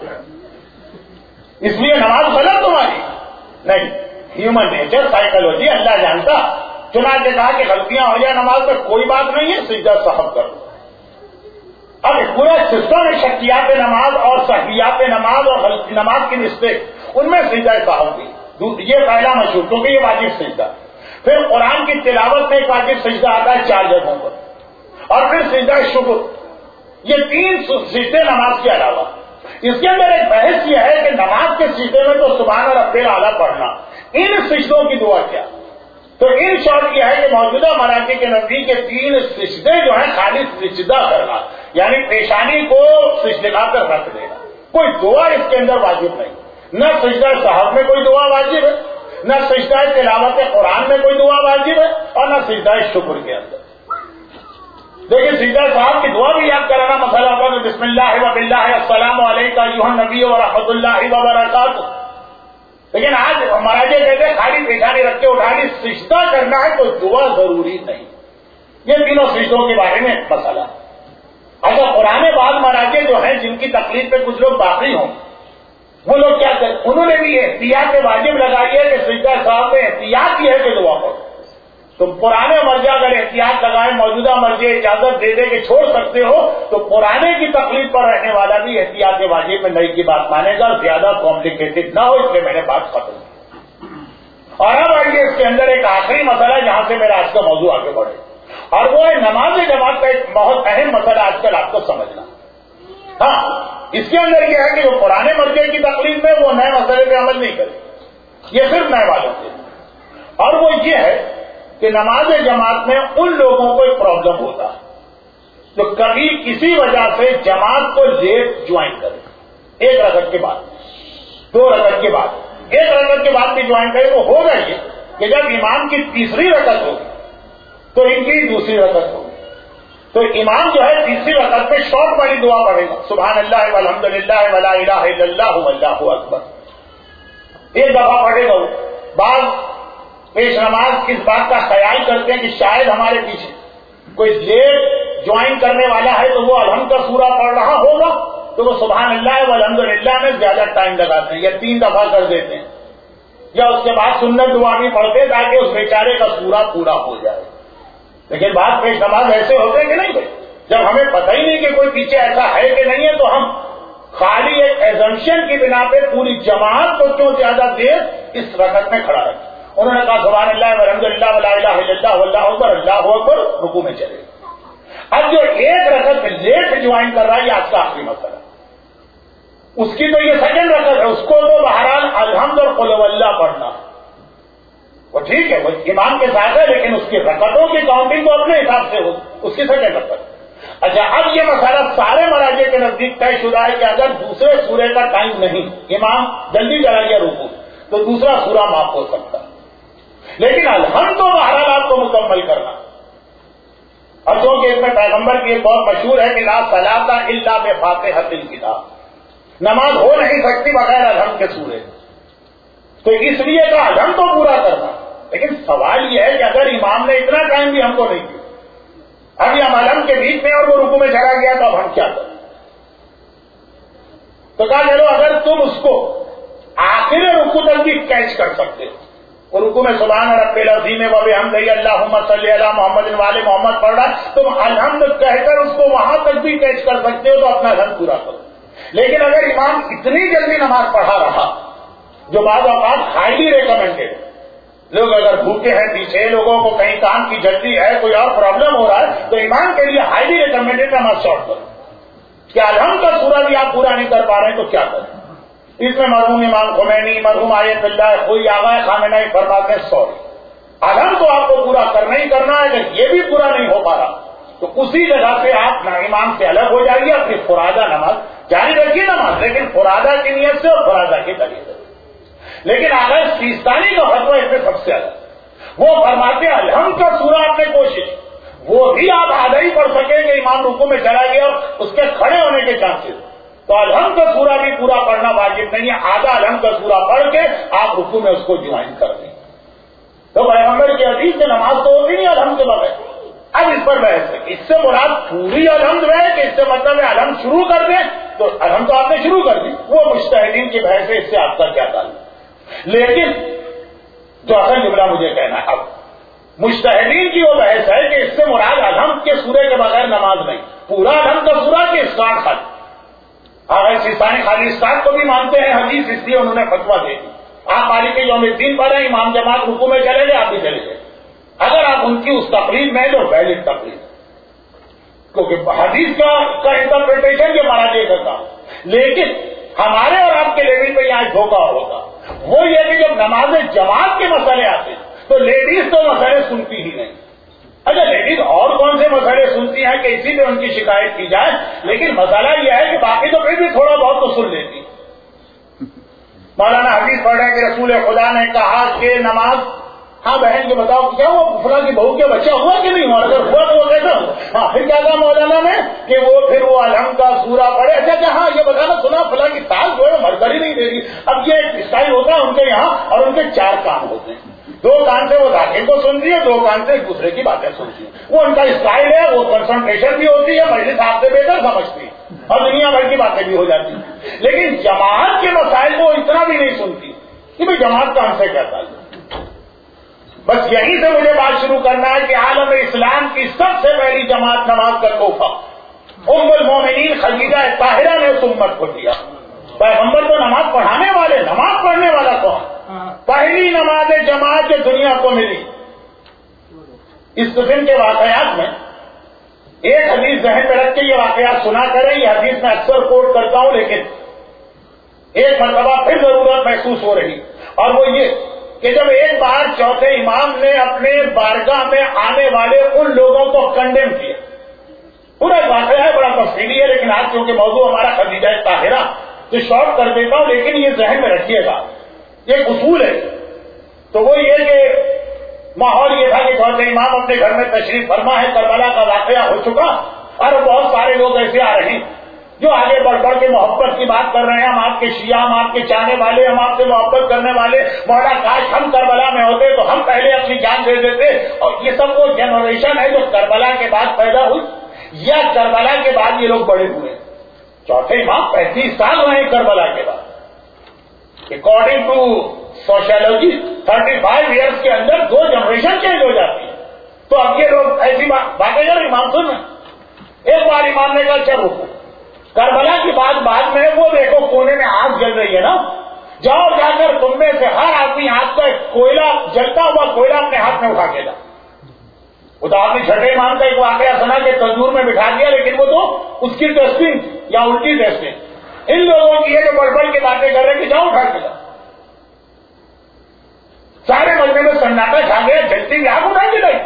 اس لیے نماز غلط تمہاری نہیں. ہیومن نیچر، سائیکولوجی اللہ جانتا. چنانچہ کہا کہ غلطیاں ہو جائے نماز میں کوئی بات نہیں ہے، سجدہ صاحب کرو. اب پورا سسٹم ہے شکیات نماز اور صحیحات نماز اور نماز کی مسٹیک، ان میں سجدہ صاحب بھی یہ پہلا مشہور، کیونکہ یہ واجب سجدہ. پھر قرآن کی تلاوت میں ایک واجب سجدہ آتا ہے چار جگہوں پر، اور پھر سجدہ شکر. یہ تین سجدے نماز کے علاوہ. اس کے اندر ایک بحث یہ ہے کہ نماز کے سجدے میں تو سبحان رب الاعلیٰ پڑھنا، ان سجدوں کی دعا کیا؟ تو ان شارٹ یہ ہے کہ موجودہ مراٹھی کے نزدیک کے تین سجدے جو ہیں خالی سجدہ کرنا، یعنی پیشانی کو سجدہ کر رکھ دینا، کوئی دعا اس کے اندر واجب نہیں. نہ سجدہ صاحب میں کوئی دعا واجب ہے، نہ سجدہ تلاوت قرآن میں کوئی دعا واجب ہے اور نہ سجدہ شکر کے اندر. لیکن سجدہ صاحب کی دعا بھی یاد کرانا مسئلہ ہوگا کہ بسم اللہ و باللہ السلام علیکم ایھا النبی و رحمۃ اللہ وبرکاتہ. لیکن آج مہاراج کہتے ہیں خالی پیشانی رکھ کے اٹھا لی سجدہ کرنا ہے تو دعا ضروری نہیں. یہ تینوں سجدوں کے بارے میں مسئلہ. اچھا پرانے بعض مہاراجے جو ہیں جن کی تکلیف پہ کچھ لوگ باقی ہوں وہ لوگ کیا کریں, انہوں نے بھی احتیاط واجب لگائی ہے کہ سجدہ صاحب میں احتیاط یہ ہے کہ دعا پڑھو. تو پرانے مرجع اگر احتیاط لگائے, موجودہ مرجع اجازت دے دے کہ چھوڑ سکتے ہو, تو پرانے کی تکلیف پر رہنے والا بھی احتیاط واجب میں نئی کی بات مانے گا, زیادہ کمپلیکیٹڈ نہ ہو, اس لیے میں نے بات ختم کی. اور اب آئیے اس کے اندر ایک آخری مسئلہ جہاں سے میرا آج کا موضوع آگے بڑھے, اور وہ ہے نماز جماعت کا ایک بہت اہم مسئلہ آج کل آپ کو سمجھنا. ہاں اس کے اندر یہ ہے کہ جو پرانے مرجع کی تکلیف میں وہ نئے مسئلے پہ عمل نہیں کرے, یہ صرف نئے والوں کے. اور وہ یہ ہے کہ نماز جماعت میں ان لوگوں کو ایک پرابلم ہوتا ہے جو کبھی کسی وجہ سے جماعت کو لیٹ جوائن کرے, ایک رکعت کے بعد, دو رکعت کے بعد, ایک رکعت کے بعد بھی جوائن کرے. وہ ہوگا یہ کہ جب امام کی تیسری رکعت ہوگی تو ان کی دوسری رکعت ہوگی, تو امام جو ہے تیسری رکعت میں شارٹ والی دعا پڑھے گا, سبحان اللہ والحمد للہ ولا الہ الا اللہ واللہ اکبر, ایک دفعہ پڑھے گا. بعض پیش نماز اس بات کا خیال کرتے ہیں کہ شاید ہمارے پیچھے کوئی لیٹ جوائن کرنے والا ہے تو وہ الحمد کا سورہ پڑھ رہا ہوگا, تو وہ سبحان اللہ والحمد للہ میں زیادہ ٹائم لگاتے ہیں یا تین دفعہ کر دیتے ہیں, یا اس کے بعد سنت دعا بھی پڑھتے تاکہ اس بیچارے کا سورہ پورا ہو جائے. لیکن بعض پیش نماز ایسے ہوتے ہیں کہ نہیں بھائی, جب ہمیں پتہ ہی نہیں کہ کوئی پیچھے ایسا ہے کہ نہیں ہے تو ہم خالی ایک ایزمپشن کی بنا پہ پوری جماعت کو کیوں زیادہ دیر اس رکعت میں کھڑا رکھیں. انہوں نے کہا سبحان اللہ والحمد للہ ولا الہ الا اللہ واللہ اکبر, اللہ اکبر, رکوع میں چلے. اب جو ایک رکعت میں لیٹ جوائن کر رہا ہے یہ آج کا آخری مسئلہ, اس کی تو یہ سیکنڈ رکعت ہے, اس کو تو بہرحال الحمد اور قل واللہ پڑھنا وہ ٹھیک ہے, وہ امام کے ساتھ ہے, لیکن اس کی رکعتوں کی کاؤنٹنگ تو اپنے حساب سے ہو, اس کی سیکنڈ رکعت. اچھا اب یہ مسئلہ سارے مراجع کے نزدیک طے شدہ ہے کہ اگر دوسرے سورے کا ٹائم نہیں, امام جلدی چلا گیا رکوع, تو دوسرا سورہ معاف ہو سکتا ہے, لیکن الحمد تو بہرحال آپ کو مکمل کرنا. اور چونکہ اس میں پیغمبر کی ایک بہت مشہور ہے کہ لا صلاۃ الا بفاتحۃ الکتاب, نماز ہو نہیں سکتی بغیر الحمد کے سورے, تو اس لیے تو الحمد تو پورا کرنا. لیکن سوال یہ ہے کہ اگر امام نے اتنا ٹائم بھی ہم کو نہیں دیا, ابھی ہم الحمد کے بیچ میں اور وہ رکوع میں چلا گیا, تو اب ہم کیا کریں؟ تو کہا چلو اگر تم اس کو آخر رکوع تک بھی کیچ کر سکتے ہو, اور رکوع میں سبحان رب العظیم و بحمدہ اللہم صلی علی محمد وعلی محمد پڑھ رہا ہے, تم الحمد کہہ کر اس کو وہاں تک بھی کیچ کر سکتے ہو, تو اپنا الحمد پورا کرو. لیکن اگر امام اتنی جلدی نماز پڑھا رہا, جو بعض اوقات ہائیلی ریکمینڈیڈ, لوگ اگر بھوکے ہیں, پیچھے لوگوں کو کہیں کام کی جلدی ہے, کوئی اور پرابلم ہو رہا ہے, تو امام کے لیے ہائیلی ریکمینڈیڈ نماز شارٹ کرو. کیا الحمد کا سورہ بھی آپ پورا نہیں کر پا رہے ہیں تو کیا کریں؟ اس میں مرحوم امام خمینی, مرحوم آیت اللہ کوئی آغا خامنہئی فرماتے ہیں سوری, الحمد تو آپ کو پورا کرنا ہی کرنا ہے, اگر یہ بھی پورا نہیں ہو پا رہا تو اسی جگہ سے آپ امام سے الگ ہو جائیے, اپنی فرادہ نماز جاری رکھیے نماز, لیکن فرادہ کی نیت سے اور فرادہ کے طریقے سے. لیکن اگر سیستانی کا فتویٰ اس میں سب سے الگ, وہ فرماتے ہیں الحمد کا سورہ آپ نے کوشش, وہ بھی آپ آدھا ہی پڑھ سکیں گے, امام رکوع میں چلا گیا اور اس کے کھڑے ہونے کے چانسز, تو الحمد کا سورہ بھی پورا پڑھنا واجب نہیں ہے, آدھا الحمد کا سورہ پڑھ کے آپ رکوع میں اس کو جوائن کر دیں. تو پیغمبر کی حدیث سے نماز تو ہوتی نہیں الحمد کے بغیر. اب اس پر بحث ہے, اس سے مراد پوری الحمد ہے کہ اس سے مطلب ہے الحمد شروع کر دیں, تو الحمد تو آپ نے شروع کر دی, وہ مجتہدین کی بحث ہے, اس سے آپ کا کیا تعلق. لیکن جو اصل جملہ مجھے کہنا ہے, اب مجتہدین کی وہ بحث ہے کہ اس سے مراد الحمد کے سورے کے بغیر نماز نہیں, پورا الحمد کا سورہ کے اسٹارٹ خالی. اگر سیستانی خالی اسٹارٹ کو بھی مانتے ہیں حدیث, اس لیے انہوں نے فتویٰ دے دی. آپ مالک یوم الدین پر ہیں, امام جماعت رکوع میں چلے گئے, آپ بھی چلے گئے. اگر آپ ان کی اس تقریر میں جو ویلڈ تقریر, کیونکہ حدیث کا انٹرپریٹیشن یہ مانا جائے گا, لیکن ہمارے اور آپ کے لیول پہ یہاں دھوکہ ہوگا وہ یہ کہ جب نماز جماعت کے مسئلے آتے ہیں تو لیڈیز تو مسئلے سنتی ہی نہیں. اچھا لیڈیز اور کون سے مسئلے سنتی ہیں کہ اسی پہ ان کی شکایت کی جائے, لیکن مسئلہ یہ ہے کہ باقی تو پھر بھی تھوڑا بہت تو سن لیتی. مولانا حدیث پڑھ رہے ہیں کہ رسول خدا نے کہا کہ نماز، ہاں بہن کے بتاؤ کیا ہوا، فلاں کی بہو کے بچہ ہوا کہ نہیں ہوا، اگر ہوا تو وہ کیسا ہوا؟ ہاں پھر کیا کہا مولانا نے کہ وہ پھر وہ الحمد کا سورہ پڑھے. اچھا اچھا ہاں یہ بتانا سنا فلاں کی ساس جو ہے مر کر ہی نہیں دے رہی. اب یہ ایک اسٹائل ہوتا ہے ان کے یہاں، اور ان کے چار کام ہوتے ہیں. دو کان سے وہ داخل کو سنتی ہے، دو کان سے ایک دوسرے کی باتیں سنتی ہے. وہ ان کا اسٹائل ہے، وہ کنسنٹریشن بھی ہوتی ہے، مجلس آپ سے بہتر سمجھتی ہے اور دنیا بھر کی باتیں بھی ہو جاتی ہیں. لیکن جماعت کے مسائل کو اتنا بھی نہیں سنتی کہ بھائی جماعت کا ہم سے کیا تعلق. بس یہیں سے مجھے بات شروع کرنا ہے کہ عالم اسلام کی سب سے پہلی جماعت نماز کا تحفہ ام المومنین خدیجہ طاہرہ نے اس امت کو دیا. پیغمبر تو نماز پڑھانے والے، نماز پڑھنے والا کون؟ پہلی نماز جماعت جو دنیا کو ملی. اس قسم کے واقعات میں ایک حدیث ذہن میں رکھ کے یہ واقعات سنا کریں. یہ حدیث میں اکثر کوٹ کرتا ہوں، لیکن ایک مرتبہ پھر ضرورت محسوس ہو رہی، اور وہ یہ کہ جب ایک بار چوتھے امام نے اپنے بارگاہ میں آنے والے ان لوگوں کو کنڈیم کیا. پورا واقعہ ہے، بڑا تفصیلی ہے، لیکن آج چونکہ موضوع ہمارا خدیجہ طاہرہ تو شارٹ کر دیتا ہوں، لیکن یہ ذہن میں رکھیے گا، یہ اصول ہے. تو وہ یہ کہ ماحول یہ تھا کہ چوتھے امام اپنے گھر میں تشریف فرما ہے، کربلا کا واقعہ ہو چکا، اور بہت سارے لوگ ایسے آ رہے ہیں جو آگے بڑھ بڑھ کے محبت کی بات کر رہے ہیں. ہم آپ کے شیعہ، ہم آپ کے چاہنے والے، ہم آپ سے محبت کرنے والے، مولا کاش ہم کربلا میں ہوتے تو ہم پہلے اپنی جان دے دیتے. اور یہ سب وہ جنریشن ہے جو کربلا کے بعد پیدا ہوئی، یا کربلا کے بعد یہ لوگ بڑے ہوئے. چوتھے امام پینتیس سال رہے کربلا کے بعد. According to sociology thirty five years کے اندر دو جنریشن چینج ہو جاتی ہے. تو اب یہ لوگ ایسی باتیں کر امام سن رہے. ایک بار امام نے کہا چل رکو، کربلا کی بات بعد میں، وہ دیکھو کونے میں آگ جل رہی ہے نا، جاؤ جا کر تم میں سے ہر آدمی ہاتھ کا کوئلہ، جلتا ہوا کوئلہ اپنے ہاتھ میں اٹھا کے لا. وہ تو آپ نے چھٹے امام کا ایک واقعہ سنا کہ تندور میں بٹھا دیا، لیکن وہ تو اس کی ٹیسٹنگ یا الٹی ٹیسٹنگ ان لوگوں کی ہے جو بڑھ بڑھ کے باتیں کر رہے ہیں کہ جاؤ اٹھا کے لا. سارے مجمے میں سناٹا چھا گیا، جلتی ہوئی آگ اٹھا کے لائی.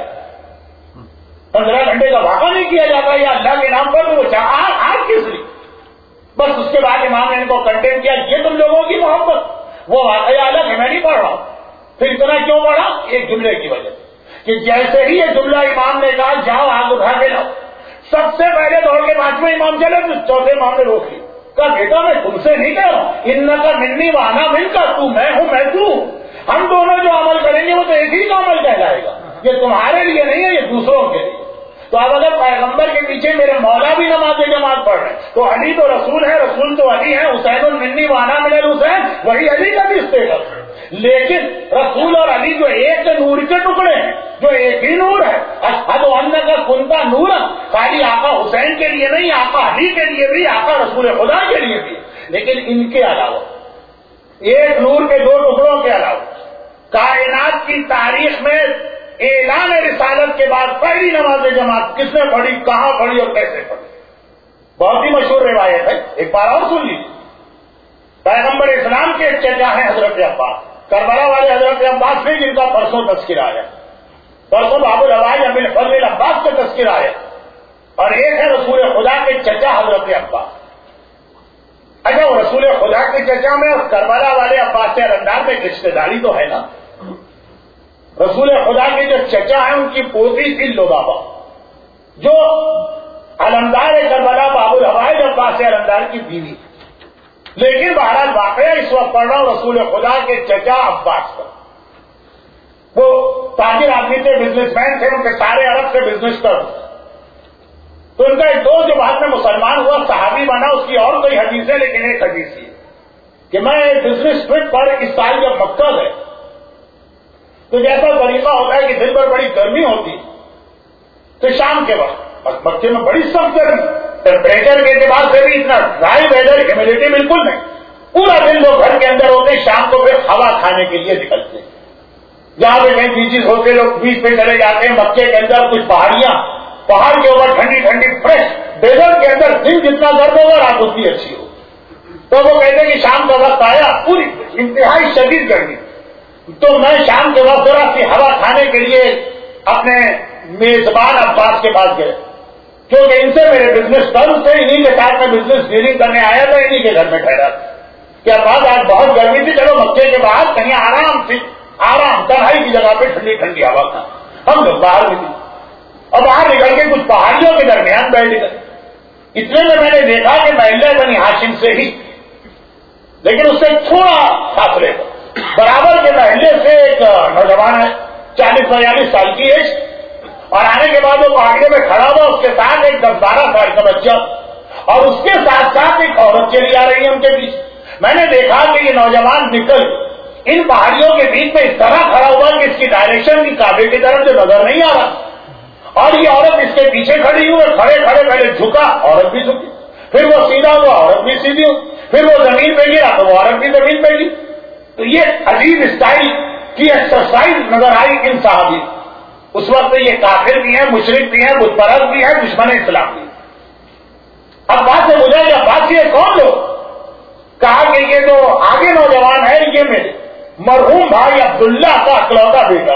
پندرہ گھنٹے کا واقعہ نہیں کیا جاتا یا اللہ کے نام پر، وہ آگ آگ کس لیے. بس اس کے بعد امام نے ان کو کنڈیم کیا، یہ تم لوگوں کی محبت. وہ واقعہ الگ ہے، میں نہیں پڑھ رہا ہوں. پھر اتنا کیوں پڑھا؟ ایک جملے کی وجہ کہ جیسے ہی یہ جملہ امام نے کہا جاؤ آگ اٹھا کے لاؤ، سب سے پہلے دوڑ کے پانچویں امام چلے تو چوتھے امام نے روک لی. کہا بیٹا میں تم سے نہیں کہہ رہا ہوں، ان کا منی وانا مل کر تو میں ہوں میں تو ہم دونوں جو عمل کریں گے وہ تو ایک ہی کا عمل کہلائے گا. یہ تمہارے لیے نہیں ہے، یہ دوسروں کے لیے. تو اب اگر پیغمبر کے پیچھے میرے مولا بھی نماز جماعت پڑھ رہے ہیں تو علی تو رسول ہے، رسول تو علی ہے، حسین المنی وانا من الحسین، وہی علی کا بھی اسٹیٹس ہے. لیکن رسول اور علی جو ایک نور کے ٹکڑے ہیں، جو ایک ہی نور ہے، اشہد انک کنت نورا، خالی آقا حسین کے لیے نہیں، آقا علی کے لیے بھی، آقا رسول خدا کے لیے بھی. لیکن ان کے علاوہ ایک نور کے دو ٹکڑوں کے علاوہ کائنات کی تاریخ میں اعلان رسالت کے بعد پہلی نماز جماعت کس نے پڑھی، کہاں پڑھی اور کیسے پڑھی؟ بہت ہی مشہور روایت ہے، ایک بار اور سن لیجیے. پیغمبر اسلام کے ایک چچا ہیں حضرت عباس، کربلا والے حضرت عباس نے جن کا پرسوں تذکرہ آیا، پرسوں باب العواج ابی الفضل عباس کا تذکرہ آیا، اور ایک ہے رسول خدا کے چچا حضرت عباس. اچھا وہ رسول خدا کے چچا میں اور کربلا والے عباس سے رندار میں رشتے داری تو ہے نا. رسول خدا کے جو چچا ہیں ان کی پوتی تھی لبابا، جو علمدار کربلا باب الحوائج عباس علمدار کی بیوی. لیکن بہرحال واقعہ اس وقت پڑھ رہا ہوں رسول خدا کے چچا عباس کا. وہ تاجر آدمی تھے، بزنس مین تھے، ان کے سارے عرب سے بزنس کر. تو ان کا ایک دوست جو بعد میں مسلمان ہوا، صحابی بنا، اس کی اور کوئی حدیث ہے، لیکن ایک حدیث یہ کہ میں بزنس ٹرپ پر اس سال جب مکہ گئے تو جیسا طریقہ ہوتا ہے کہ دن بھر بڑی گرمی ہوتی تو شام کے وقت مکے میں بڑی سخت گرمی، ٹیمپریچر کے اعتبار سے بھی اتنا ڈرائی ویدر، ہیومیڈیٹی بالکل نہیں. پورا دن لوگ گھر کے اندر ہوتے، شام کو پھر ہوا کھانے کے لیے نکلتے. جہاں پہ کہیں بیچز ہوتے لوگ بیچ پہ چلے جاتے ہیں. مکے کے اندر کچھ پہاڑیاں، پہاڑ کے اوپر ٹھنڈی ٹھنڈی فریش، ڈیزرٹ کے اندر دن جتنا گرم ہوگا رات اتنی اچھی ہو. تو وہ کہتے ہیں کہ شام کا وقت آیا، پوری انتہائی شدید گرمی، تو میں شام کے وقت ذرا سی ہوا کھانے کے لیے اپنے میزبان عباس کے پاس گئے، کیونکہ ان سے میرے بزنس ٹرم سے، انہیں کے ساتھ میں بزنس ڈیلنگ کرنے آیا تھا، انہیں کے گھر میں ٹھہرا. کہ بعد آج بہت گرمی تھی، چلو مکے کے باہر کہیں آرام تھی، آرام تنہائی کی جگہ پہ ٹھنڈی ٹھنڈی ہوا تھا، ہم لوگ باہر بھی تھی اور باہر نکل کے کچھ پہاڑیوں کے درمیان بیٹھ گئے. اتنے میں میں نے دیکھا کہ محلے بنی ہاشم سے ہی، لیکن اس سے تھوڑا فاصلے پر برابر کے محلے سے ایک نوجوان ہے چالیس بیالیس سال کی ایج، اور آنے کے بعد وہ پہاڑیوں میں کھڑا ہوا، اس کے ساتھ ایک دس بارہ سال کا بچہ اور اس کے ساتھ ساتھ ایک عورت چلی آ رہی ہے ان کے پیچھے. میں نے دیکھا کہ یہ نوجوان نکل ان پہاڑیوں کے بیچ میں اس طرح کھڑا ہوا کہ اس کی ڈائریکشن کی کعبے کی طرف سے نظر نہیں آ رہا، اور یہ عورت اس کے پیچھے کھڑی ہوئی، کھڑے کھڑے پہلے جھکا، عورت بھی جھکی، پھر وہ سیدھا ہوا، عورت بھی سیدھی ہوئی، پھر وہ زمین پہ گرا تو وہ عورت بھی زمین پہ گری. تو یہ عجیب اسٹائل کی ایکسرسائز نظر آئی ان صحابی. اس وقت یہ کافر بھی ہیں، مشرک بھی ہیں، بت پرست بھی ہیں، دشمن اسلام بھی. اب بات سے مجھے کہ بات یہ کون لوگ؟ کہا کہ یہ جو آگے نوجوان ہے یہ میرے مرحوم بھائی عبداللہ کا اکلوتا بیٹا،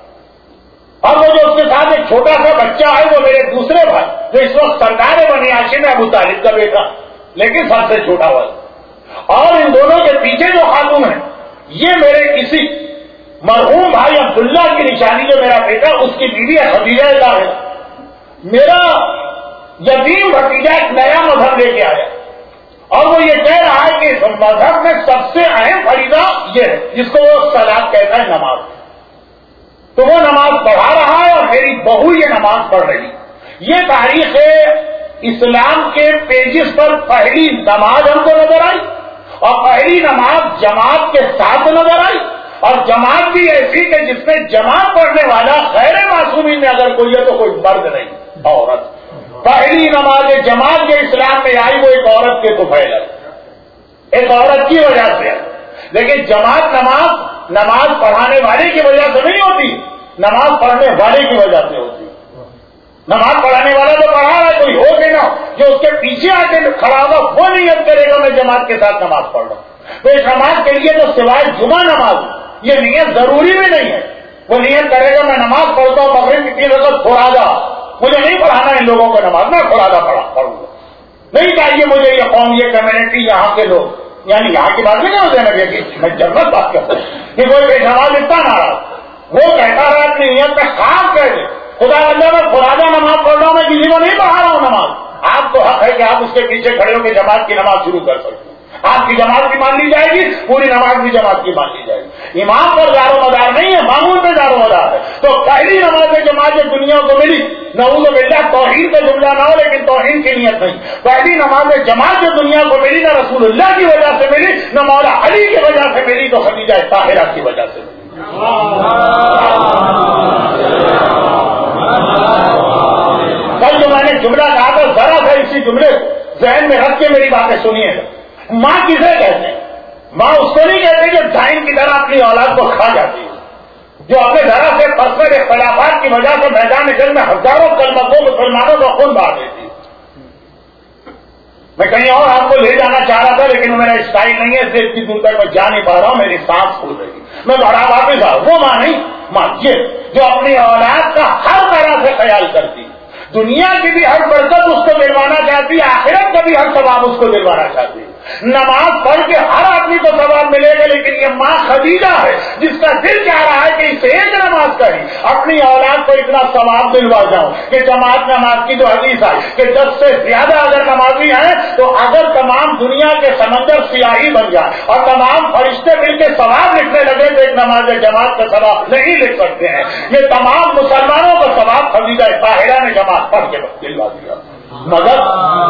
اور وہ جو اس کے ساتھ ایک چھوٹا سا بچہ ہے وہ میرے دوسرے بھائی جو اس وقت سردار بنی ہاشم ہے ابو طالب کا بیٹا، لیکن سب سے چھوٹا ہوا. اور ان دونوں کے پیچھے جو خاتون ہیں یہ میرے کسی مرحوم بھائی عبداللہ کی نشانی جو میرا بیٹا اس کی بیوی ہے خدیجہ ہے. میرا یتیم بھتیجا ایک نیا مذہب لے کے آیا اور وہ یہ کہہ رہا ہے کہ اس مذہب میں سب سے اہم فریضہ یہ ہے جس کو وہ صلاۃ کہتا ہے، نماز. تو وہ نماز پڑھا رہا ہے اور میری بہو یہ نماز پڑھ رہی. یہ تاریخ اسلام کے پیجز پر پہلی نماز ہم کو نظر آئی، اور پہلی نماز جماعت کے ساتھ نظر آئی، اور جماعت بھی ایسی کہ جس میں جماعت پڑھنے والا غیر معصومین میں اگر کوئی ہے تو کوئی مرد نہیں، عورت. پہلی نماز جماعت جو اسلام میں آئی وہ ایک عورت کے طفیل ہے، ایک عورت کی وجہ سے ہے. لیکن جماعت نماز نماز پڑھانے والے کی وجہ سے نہیں ہوتی، نماز پڑھنے والے کی وجہ سے ہوتی. نماز پڑھانے والا تو پڑھا رہا ہے، کوئی ہو کہ نہ جو اس کے پیچھے آ کے کھڑا ہوگا وہ نیت کرے گا میں جماعت کے ساتھ نماز پڑھ رہا ہوں. تو اس نماز کے لیے تو سوائے جمعہ نماز یہ نیت ضروری بھی نہیں ہے. وہ نیت کرے گا میں نماز پڑھتا ہوں مغرب کی تین رکعت فرادہ، مجھے نہیں پڑھانا ان لوگوں کو نماز، میں فرادہ پڑھا پڑھوں گا. نہیں چاہیے مجھے یہ قوم، یہ کمیونٹی، یہاں کے لوگ، یعنی یہاں کی بات نہیں ہوتے لگے کہ میں جنت بات کرتا ہوں کہ کوئی بے نماز اتنا ناراض وہ کہتا رہا اپنی نیت میں خاص کہہ دے خدا اللہ میں فرادہ نماز پڑھ رہا ہوں، میں کسی کو نہیں پڑھا رہا ہوں نماز. آپ کو حق ہے کہ آپ اس کے پیچھے کھڑے ہو کے جماعت کی نماز شروع کر سکتے ہیں. آپ کی جماعت بھی مان لی جائے گی، پوری نماز بھی جماعت کی مان لی جائے گی. امام پر دار و مدار نہیں ہے، معمول پہ دار و مدار ہے. تو پہلی نماز جماعت جو دنیا کو ملی، نعوذ باللہ توحید کا جملہ نہ ہو لیکن توحید کی نیت نہیں، پہلی نماز جماعت جو دنیا کو ملی نہ رسول اللہ کی وجہ سے ملی، نہ مولا علی کی وجہ سے ملی، تو خدیجہ طاہرہ کی وجہ سے ملی. کل جو میں نے جملہ کہا تھا ذرا سا اسی جملے ذہن میں رکھ کے میری باتیں سنیے. ماں کسے کہتے ہیں؟ ماں اس کو نہیں کہتے جو ڈائن کی طرح اپنی اولاد کو کھا جاتی ہے، جو اپنے ذرا سے پرسنل اختلافات کی وجہ سے میدان جنگ میں ہزاروں کلمتوں مسلمانوں کا خون بہا دیتی ہے. میں کہیں اور آپ کو لے جانا چاہ رہا تھا لیکن میرا اسٹائل نہیں ہے، اس اتنی دور تک میں جا نہیں پا رہا ہوں، میری سانس پھول رہی. میں بڑا واپس آ وہ ماں نہیں، ماں یہ جو اپنی اولاد کا ہر طرح سے خیال کرتی ہے، دنیا کی بھی ہر برکت اس کو دلوانا چاہتی ہے، آخرت کا بھی ہر ثواب اس کو دلوانا چاہتی ہے. نماز پڑھ کے ہر آدمی کو ثواب ملے گا، لیکن یہ ماں خدیجہ ہے جس کا دل چاہ رہا ہے کہ اس ایک نماز کا ہی اپنی اولاد کو اتنا ثواب دلوا جاؤں کہ جماعت نماز کی جو حدیث ہے کہ دس سے زیادہ اگر نمازی ہیں تو اگر تمام دنیا کے سمندر سیاہی بن جائے اور تمام فرشتے مل کے ثواب لکھنے لگے تو ایک نماز جماعت کا ثواب نہیں لکھ سکتے ہیں. یہ تمام مسلمانوں کا ثواب خدیجہ طاہرہ نے جماعت پڑھ کے دلوا دیا. مگر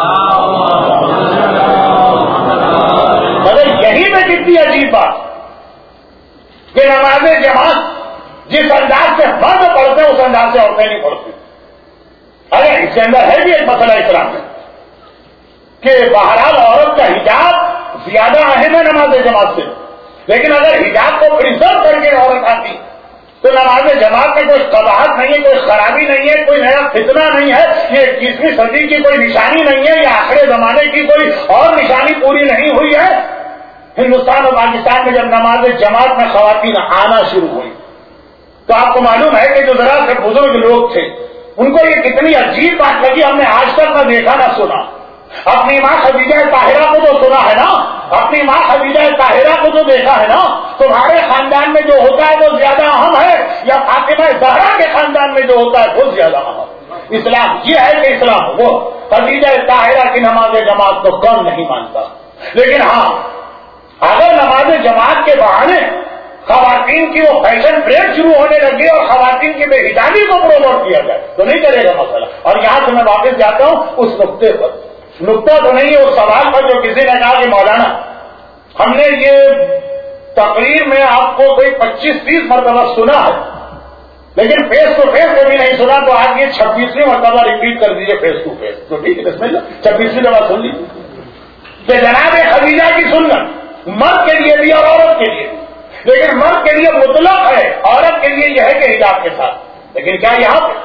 مگر یہی میں کتنی عجیب بات کہ نماز جماعت جس انداز سے مرد پڑھتے ہیں اس انداز سے عورتیں نہیں پڑھتی. اگر اس کے اندر ہے بھی ایک مسئلہ اسلام میں کہ بہرحال عورت کا حجاب زیادہ اہم ہے نماز جماعت سے، لیکن اگر حجاب کو پرزرو کر کے عورت آتی تو نماز جماعت میں کوئی قباحت نہیں ہے، کوئی خرابی نہیں ہے، کوئی نیا فتنہ نہیں ہے، یہ اکیسویں صدی کی کوئی نشانی نہیں ہے، یہ آخر زمانے کی کوئی اور نشانی پوری نہیں ہوئی ہے. ہندوستان اور پاکستان میں جب نماز جماعت میں خواتین آنا شروع ہوئی تو آپ کو معلوم ہے کہ جو ذرا سے بزرگ لوگ تھے ان کو یہ کتنی عجیب بات لگی، ہم نے آج تک نہ دیکھا نہ سنا اپنی ماں خدیجہ طاہرہ کو تو سنا ہے نا، اپنی ماں خدیجہ طاہرہ کو تو دیکھا ہے نا، تمہارے خاندان میں جو ہوتا ہے وہ زیادہ اہم ہے یا فاطمہ زہرا کے خاندان میں جو ہوتا ہے وہ زیادہ اہم؟ اسلام یہ ہے کہ اسلام وہ خدیجہ طاہرہ کی نماز جماعت کو کم نہیں مانتا، لیکن ہاں اگر نماز جماعت کے بہانے خواتین کی وہ فیشن پریڈ شروع ہونے لگی اور خواتین کی بے حجابی کو پروموٹ کیا جائے تو نہیں چلے گا مسئلہ۔ اور یہاں سے میں واپس جاتا ہوں اس نقطے پر، نقطہ تو نہیں ہے اس سوال پر جو کسی نے کہا کہ مولانا ہم نے یہ تقریر میں آپ کو کوئی پچیس تیس مرتبہ سنا ہے لیکن فیس ٹو فیس کبھی نہیں سنا، تو آج یہ چھبیسویں مرتبہ ریپیٹ کر دیجیے فیس ٹو فیس، تو ٹھیک ہے بسم اللہ چھبیسویں دفعہ سن لیجیے کہ جناب خدیجہ کی سنت مرد کے لیے بھی اور عورت کے لیے بھی، لیکن مرد کے لیے مطلق ہے، عورت کے لیے یہ ہے کہ حجاب کے ساتھ۔ لیکن کیا یہاں پہ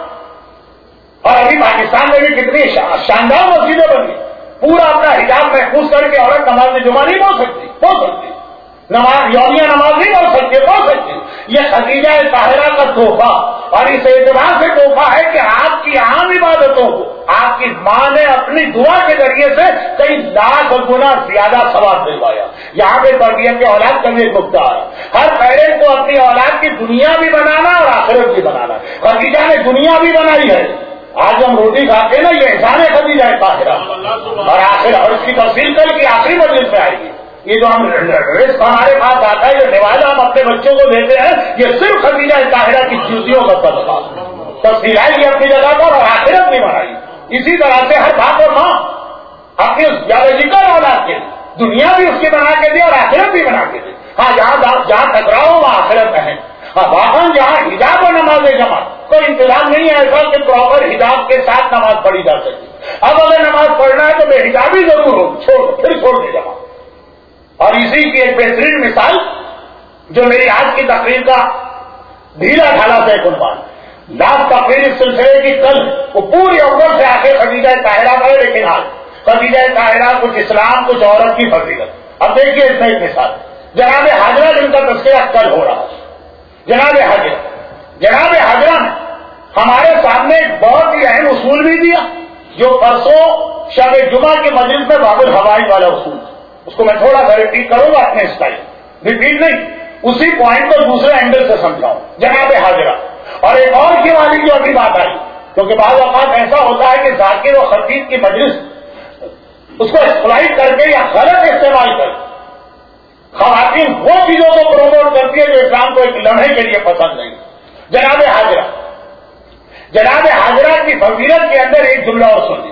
اور ابھی پاکستان میں بھی کتنی شاندار مسجدیں بنی، پورا اپنا حجاب محفوظ کر کے عورت نماز میں جمعہ نہیں پڑھ سکتی، پڑھ سکتی نماز یومیہ نماز نہیں پڑھ سکتی، پڑھ سکتی۔ یہ خدیجہ طاہرہ کا تحفہ اور اس اعتبار سے تحفہ ہے کہ آپ کی عام عبادتوں کو آپ کی ماں نے اپنی دعا کے ذریعے سے کئی لاکھ گنا زیادہ ثواب دلوایا۔ یہاں پہ تربیت کے اولاد کا بھی ایک نقطہ ہے، ہر پیرنٹ کو اپنی اولاد کی دنیا بھی بنانا اور آخرت بھی بنانا۔ خدیجہ نے دنیا بھی بنائی ہے، آج ہم روٹی کھاتے ہیں نا یہ احسان ہے خدیجہ طاہرہ، اور آخر اور اس کی تفصیل کل کی آخری مجلس میں آئے گی۔ یہ جو ہم رزق ہمارے پاس آتا ہے، جو نوازا ہم اپنے بچوں کو دیتے ہیں، یہ صرف خدیجہ طاہرہ کی جوتیوں کا صدقہ، تفصیل آئی گی اپنی جگہ پر اور آخرت نہیں بنائی۔ اسی طرح سے ہر باپ اور ماں اپنی اس بیولوجیکل اولاد کے دنیا بھی اس کی بنا کے دے اور آخرت بھی بنا کے دے۔ ہاں جہاں جہاں ٹکراؤ وہاں آخرت ہے، ہاں واقعا جہاں حجاب اور نماز جماعت کوئی انتظام نہیں ہے ایسا کہ پراپر حجاب کے ساتھ نماز پڑھی جا سکے۔ اب اگر نماز پڑھنا ہے تو بے حجابی ضرور ہو، چھوڑ پھر چھوڑ دے جماعت۔ اور اسی کی ایک بہترین مثال جو میری آج کی تقریر کا ڈھیلا ڈھالا سے ایک عنوان، لاسٹ تقریر اس سلسلے کی کل وہ پوری اول سے آخر خدیجہ طاہرہ پر، لیکن آج خدیجہ طاہرہ کچھ اسلام کچھ عورت کی فضیلت۔ اب دیکھیے اس میں ایک مثال، جناب حاجرہ جن کا تذکرہ کل ہو رہا ہے، جناب حاجرہ جناب حاجرہ نے ہمارے سامنے ایک بہت ہی اہم اصول بھی دیا جو پرسوں شب جمعہ کی مجلس میں باب الحوائج والا اصول، اس کو میں تھوڑا سا ریپیٹ کروں گا اپنے اسٹائل، ریپیٹ نہیں اسی پوائنٹ کو دوسرے اینگل سے سمجھاؤں۔ جناب حاجرہ اور ایک اور کی والی جو ابھی بات آئی، کیونکہ بعض اوقات ایسا ہوتا ہے کہ ذاکر و خطیب کی مجلس اس کو ایکسپلائٹ کر کے یا غلط استعمال کر خواتین وہ چیزوں کو پروموٹ کرتی ہے جو اسلام کو ایک لمحے کے لیے پسند نہیں۔ جناب حاجرہ جناب حاجرہ کی فضیلت کے اندر ایک جملہ اور سنیے،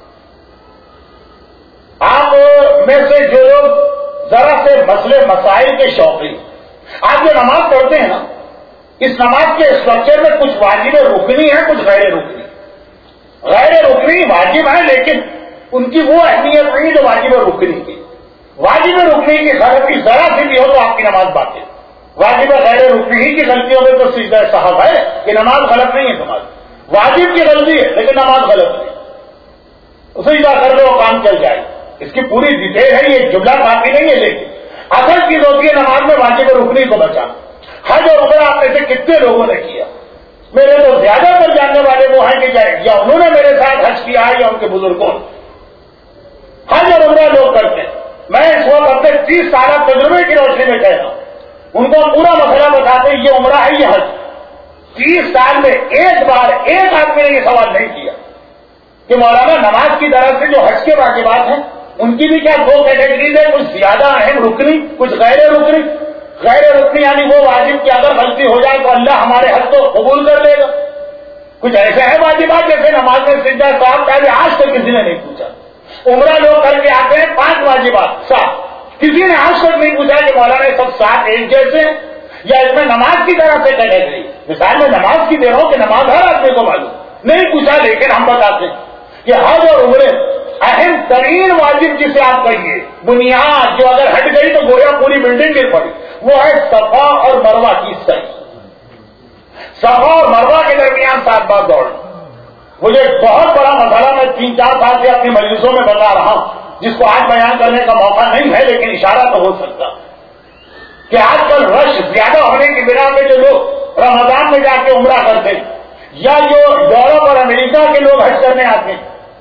آپ میں سے جو لوگ ذرا سے مسئلے مسائل کے شوقین، آپ جو نماز پڑھتے ہیں نا، اس نماز کے اسٹرکچر میں کچھ واجب رکنی ہے، کچھ غیر رکنی غیر رکنی واجب ہے، لیکن ان کی وہ اہمیت نہیں جو واجب رکنی کی۔ واجب رکنی کی غلطی ذرا سی بھی ہو تو آپ کی نماز باطل، واجب غیر رکنی ہی کی غلطیوں میں تو سجدہ صاحب ہے کہ نماز غلط نہیں ہے، تمہاری واجب کی غلطی ہے لیکن نماز غلط نہیں، سجدہ کر لو کام چل جائے۔ اس کی پوری ڈیٹیل ہے، یہ جملہ کافی نہیں ہے، لیکن اصل چیز ہوتی ہے نماز میں واجب رکنی کو بچانا۔ حج اور عمرہ آپ میں سے کتنے لوگوں نے کیا؟ میرے تو زیادہ تر جاننے والے وہ ہیں کہ یا انہوں نے میرے ساتھ حج کیا ہے یا ان کے بزرگوں نے۔ حج اور عمرہ لوگ کرتے ہیں، میں اس وقت اپنے تیس سالہ تجربے کی روشنی میں کہہ رہا ہوں، ان کو پورا مسئلہ بتاتے ہیں یہ عمرہ ہے یہ حج۔ تیس سال میں ایک بار ایک آدمی نے یہ سوال نہیں کیا کہ مولانا نماز کی طرف سے جو حج کے واجبات ہیں ان کی بھی کیا دو کیٹیگریز ہے، کچھ زیادہ اہم رکنی کچھ غیر رکنی۔ غیر رکنی یعنی وہ واجب کی اگر غلطی ہو جائے تو اللہ ہمارے حج کو قبول کر لے گا۔ کچھ ایسے ہیں واجبات جیسے نماز میں سجدہ صاحب کا بھی آج تک کسی نے نہیں پوچھا۔ عمرہ لوگ کر کے آتے ہیں پانچ واجبات سات، کسی نے آج تک نہیں پوچھا کہ مولانا سب سات ایک جیسے ہیں یا اس میں نماز کی طرف سے کیٹیگری، مثال میں نماز کی دے رہا ہوں کہ نماز ہر آدمی کو معلوم نہیں پوچھا، لیکن ہم بتاتے ہیں کہ حج اور عمرے اہم ترین واجب جسے آپ کہیے بنیاد جو اگر ہٹ گئی تو گویا پوری بلڈنگ گر پڑی، وہ ہے صفا اور مروہ کی صحیح۔ صفا اور مروہ کے درمیان سات بار دوڑنا، مجھے ایک بہت بڑا مسئلہ میں تین چار سال سے اپنی مجلسوں میں بتا رہا ہوں جس کو آج بیان کرنے کا موقع نہیں ہے، لیکن اشارہ تو ہو سکتا کہ آج کل رش زیادہ ہونے کی بنا پہ جو لوگ رمضان میں جا کے عمرہ کرتے یا جو یورپ اور امریکہ کے لوگ حج کرنے آتے ہیں،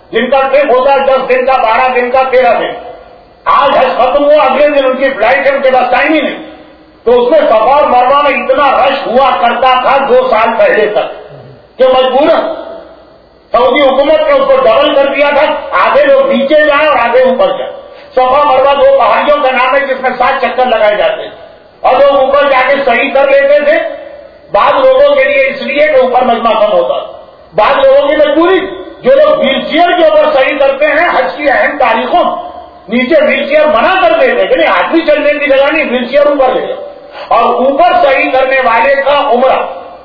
جن کا ٹرپ ہوتا ہے دس دن کا، بارہ دن کا، تیرہ دن. آج حج ختم ہوا، اگلے دن ان کی فلائٹ ہے، ان کے پاس ٹائم ہی نہیں. تو اس میں صفا اور مروہ میں اتنا رش ہوا کرتا تھا دو سال پہلے تک کہ مجبوراً سعودی حکومت نے اس کو ڈبل کر دیا تھا، آدھے لوگ نیچے جائیں اور آدھے اوپر جائیں. صفا مروہ دو پہاڑیوں کا نام ہے جس میں سات چکر لگائے جاتے ہیں اور لوگ اوپر جا کے صحیح کر لیتے تھے. بعض لوگوں کے لیے اس لیے کہ اوپر مجمع کم ہوتا، بعض لوگوں کی مجبوری. جو لوگ ویل چیئر کے اوپر صحیح کرتے ہیں حج کی اہم تاریخوں نیچے ویل چیئر منع کر دیتے کہ نہیں آدمی چلنے کی جگہ نہیں، ویل چیئر اوپر لے جاؤ. اور اوپر صحیح کرنے والے کا عمرہ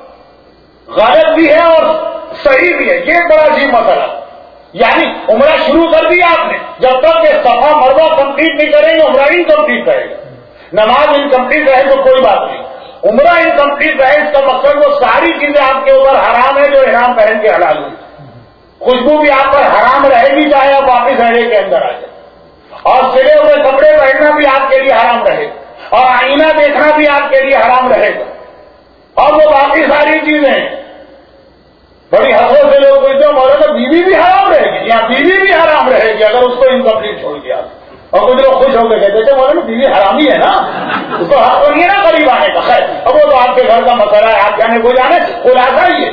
غلط بھی ہے اور صحیح بھی ہے. یہ ایک بڑا عجیب مسئلہ. یعنی عمرہ شروع کر دیا آپ نے، جب تک کہ صفا مروہ کمپلیٹ نہیں کریں گے عمرہ انکمپلیٹ رہے گا. نماز انکمپلیٹ رہے تو کوئی بات نہیں، عمرہ انکمپلیٹ رہے اس کا مقصد وہ ساری چیزیں آپ کے اوپر حرام ہے جو احرام پہن کے حلال ہوئی. خوشبو بھی آپ پر حرام رہے گی چاہے آپ واپس رہنے کے اندر آ جائیں، اور سلے ہوئے کپڑے پہننا بھی آپ کے لیے حرام رہے گا، اور آئینہ دیکھنا بھی آپ کے لیے حرام رہے گا، اور وہ باقی ساری چیزیں. بڑی حدوں سے لوگ پوچھتے ہیں مولانا بیوی بھی حرام رہے گی؟ یا بیوی بھی حرام رہے گی اگر اس کو انکمپلیٹ چھوڑ دیا. اور کچھ لوگ خوش ہو کے کہتے تھے مولانا بیوی حرام ہی ہے نا، اس کو حق نہیں ہے نا قریب آنے کا. خیر اب وہ تو آپ کے گھر کا مسئلہ ہے، آپ جانے کو جانے. خلاصہ یہ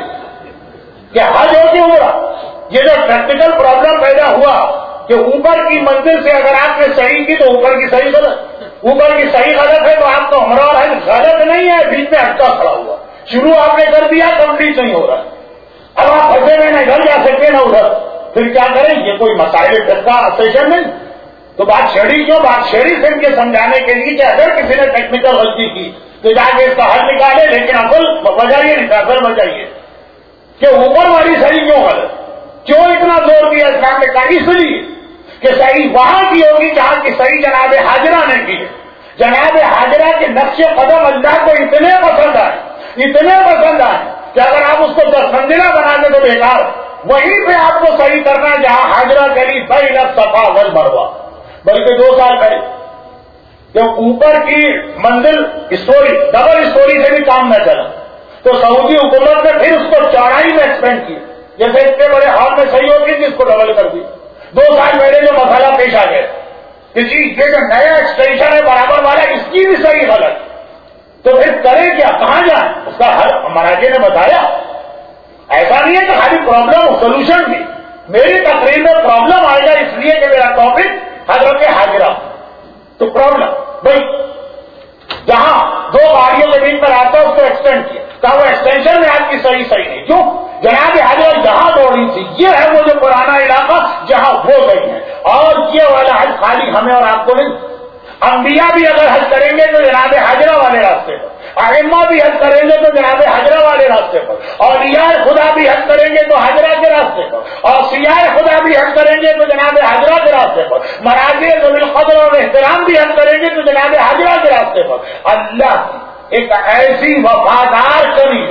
کہ حج ہو کہ عمرہ، یہ جو پریکٹیکل پرابلم پیدا ہوا کہ اوپر کی منزل سے اگر آپ نے صحیح کی تو اوپر کی صحیح غلط، اوپر کی صحیح غلط ہے تو آپ کا عمرہ اور حج غلط نہیں ہے، بیچ میں اٹکا کھڑا ہوا. شروع آپ نے کر دیا، کمپلیٹ نہیں ہو رہا. اب آپ پھنسے میں نہ گھر جا سکتے نہ ادھر، پھر کیا کریں؟ یہ کوئی مسائل کا سیشن نہیں. تو بات چھڑی کیوں؟ بات چھڑی سے ان کے سمجھانے کے لیے کہ اگر کسی نے ٹیکنیکل غلطی کی تو جا کے اس کا حل نکالے، لیکن اصل وجہ یہ نہیں، اصل وجہ یہ کہ اوپر والی صحیح کیوں غلط، کیوں اتنا زور دیا اسلام نے کہا؟ اس لیے کہ صحیح وہاں کی ہوگی جہاں کی صحیح جناب حاجرہ نے کی ہے. جناب حاجرہ کے نقش قدم اللہ کو اتنے پسند آئے، اتنے پسند آئے کہ اگر آپ اس کو دس منزلہ بنا دیں تو بیکار. وہیں پہ آپ کو صحیح کرنا ہے جہاں حاجرہ کری بین الصفا والمروہ. بلکہ دو سال پہلے جب اوپر کی منزل اسٹوری ڈبل اسٹوری سے بھی کام نہ چلا تو سعودی حکومت نے پھر اس کو چوڑائی میں ایکسپینڈ کی، جیسے اتنے بڑے ہال میں صحیح ہوتی تھی اس کو ڈبل کر دی. دو سال پہلے جو مسئلہ پیش آ گیا کہ جی یہ جو نیا ایکسٹینشن ہے برابر والا اس کی بھی صحیح غلط، تو پھر کریں کیا، کہاں جائیں؟ اس کا حل مراجع نے بتایا. ایسا نہیں ہے کہ خالی پرابلم سولوشن بھی. میری تقریر میں پرابلم آئے گا اس لیے کہ میرا ٹاپک حضرت حاجرہ. تو پرابلم بھائی جہاں دو گاڑیوں کے بیچ پر آتا ہے اس کو ایکسٹینڈ کیا، کہا وہ ایکسٹینشن میں آپ کی صحیح صحیح نہیں. کیوں؟ جناب حاجرہ جہاں دوڑی تھی یہ ہے وہ جو پرانا علاقہ جہاں وہ گئی ہے، اور یہ والا حج خالی ہمیں اور آپ کو نہیں. انبیاء بھی اگر حج کریں گے تو جناب حاجرہ والے راستے پر، ائمہ بھی حج کریں گے تو جناب حاجرہ والے راستے پر، اولیاء خدا بھی حج کریں گے تو حاجرہ کے راستے پر، اور اوصیاء خدا بھی حج کریں گے تو جناب حاجرہ کے راستے پر، مراجع ذوی القدر اور احترام بھی حج کریں گے تو جناب حاجرہ کے راستے پر. اللہ کی ایک ایسی وفادار کمی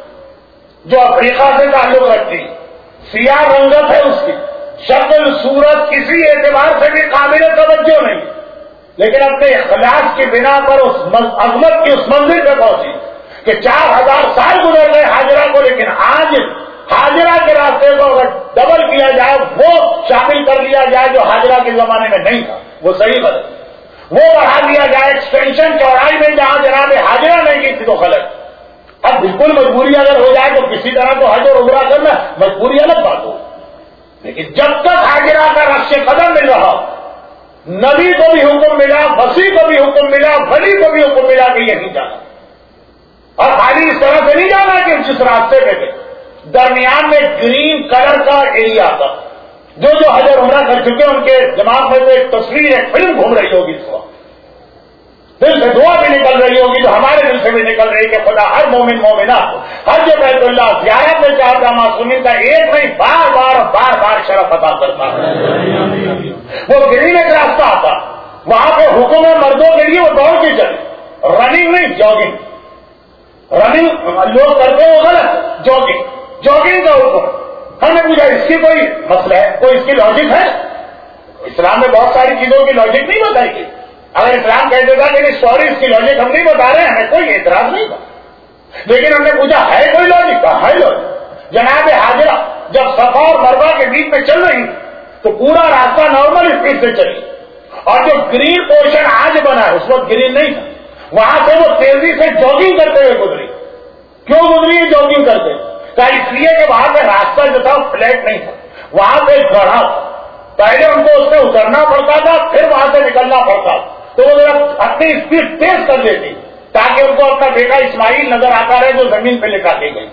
جو افریقہ سے تعلق رکھتی، سیاہ رنگت ہے اس کی، شکل صورت کسی اعتبار سے بھی قابل توجہ نہیں، لیکن اپنے اخلاص کی بنا پر اس عظمت کی اس منزل پہ پہنچی کہ چار ہزار سال گزر گئے حاجرہ کو، لیکن آج حاجرہ کے راستے کو اگر ڈبل کیا جائے، وہ شامل کر لیا جائے جو حاجرہ کے زمانے میں نہیں تھا، وہ صحیح غلط. وہ بڑھا دیا جائے ایکسٹینشن چوڑائی میں جہاں جناب حاجرہ نہیں کی تھی تو غلط. اب بالکل مجبوری اگر ہو جائے تو کسی طرح تو حج اور عمرہ کرنا مجبوری الگ بات ہو، لیکن جب تک حاجرہ کا نقش قدم مل رہا، نبی کو بھی حکم ملا، وسیع کو بھی حکم ملا، ولی کو بھی حکم ملا کہ یہیں جانا. اور خالی اس طرح سے نہیں جانا کہ جس راستے پہ گئے درمیان میں گرین کلر کا ایریا تھا. جو جو حج اور عمرہ کر چکے ان کے دماغ میں تو ایک تصویر ایک فلم گھوم رہی ہوگی، اس وقت دل سے دعا بھی نکل رہی ہوگی جو ہمارے دل سے بھی نکل رہی کہ خدا ہر مومن مومنہ حج بیت اللہ زیارت میں چاہتا معصومین کا ایک نہیں بار بار بار بار شرف عطا کرتا ہے. وہ گرین ایک راستہ آتا، وہاں پہ حکم ہے مردوں کے لیے وہ دوڑ کے چلے، رننگ نہیں جاگنگ. رننگ لوگ کرتے ہیں وہ غلط، جاگنگ جاگنگ کا حکم. ہم نے پوچھا اس کی کوئی مسئلہ ہے، کوئی اس کی لاجک ہے؟ اسلام میں بہت ساری چیزوں کی لاجک نہیں بتائی گئی. اگر اسلام کہہ دیتا کہ سوری اس کی لاجک ہم نہیں بتا رہے ہیں، ہمیں کوئی اعتراض نہیں تھا، لیکن ہم نے پوچھا ہے کوئی لاجک؟ کا ہے لاجک. جناب حاجرہ جب صفا اور مروہ کے بیچ میں چل رہی تو پورا راستہ نارمل اسپیڈ سے چلی، اور جو گرین پورشن آج بنا ہے اس وقت گرین نہیں تھا، وہاں سے وہ تیزی سے جاگنگ کرتے ہوئے گزری. کیوں گزری ہے جاگنگ کرتے؟ کہ اس لیے کہ وہاں پہ راستہ جو تھا فلیٹ نہیں تھا، وہاں پہ گڑھا تھا، پہلے ان کو اس سے اترنا پڑتا تھا پھر وہاں سے نکلنا پڑتا، تو وہ ذرا اپنی اسپیڈ تیز کر دیتی تاکہ ان کو اپنا بیٹا اسماعیل نظر آتا رہے جو زمین پہ لٹا کے گئی.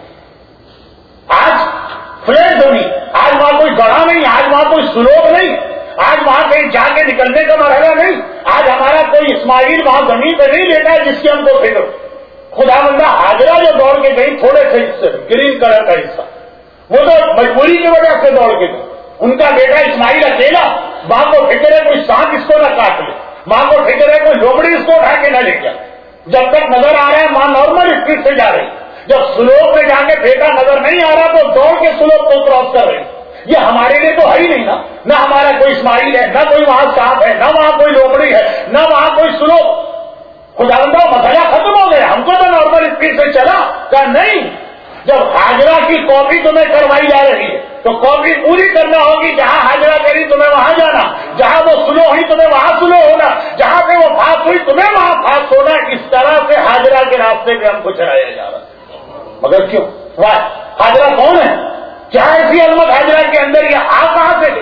آج فلیٹ ہونی، آج وہاں کوئی گڑھا نہیں، آج وہاں کوئی سلوک نہیں، آج وہاں کہیں جا کے نکلنے کا مرحلہ نہیں، آج ہمارا کوئی اسماعیل وہاں زمین پہ نہیں لیٹا ہے جس کی ہم کو فکر. خدا بندہ حاجرہ جو دوڑ کے گئی تھوڑے سے حصے گرین کلر کا حصہ، وہ تو مجبوری کی وجہ سے دوڑ کے گئی. ان کا بیٹا اسماعیل اکیلا، ماں کو فکر ہے کوئی سانپ اس کو نہ کاٹ لے، ماں کو فکر ہے کوئی لومڑی اس کو اٹھا کے نہ لے جائے. جب تک نظر آ رہا ہے ماں نارمل اسپیڈ سے جا رہی، جب سلوک میں جا کے بیٹا نظر نہیں آ رہا تو دوڑ کے سلوک کو کراس کر رہی. یہ ہمارے لیے تو ہے ہی نہیں نا، نہ ہمارا کوئی اسماعیل ہے، نہ کوئی وہاں سانپ ہے، نہ وہاں کوئی لومڑی ہے، نہ وہاں کوئی سلوک. خدا بندہ مسئلہ ختم ہو گیا، ہم کو تو نارمل اسپیڈ سے چلا کہ نہیں. جب حاجرہ کی کاپی تمہیں کروائی جا رہی ہے تو کاپی پوری کرنا ہوگی، جہاں حاجرہ کری تمہیں وہاں جانا، جہاں وہ سلو ہوئی تمہیں وہاں سلو ہونا، جہاں پہ وہ فاس ہوئی تمہیں وہاں فاس ہونا. اس طرح سے حاجرہ کے راستے پہ ہم کو چلایا جا رہا ہے. مگر کیوں؟ واہ، حاجرہ کون ہے؟ کیا ایسی عظمت حاجرہ کے اندر، یہ آ کہاں سے گئی؟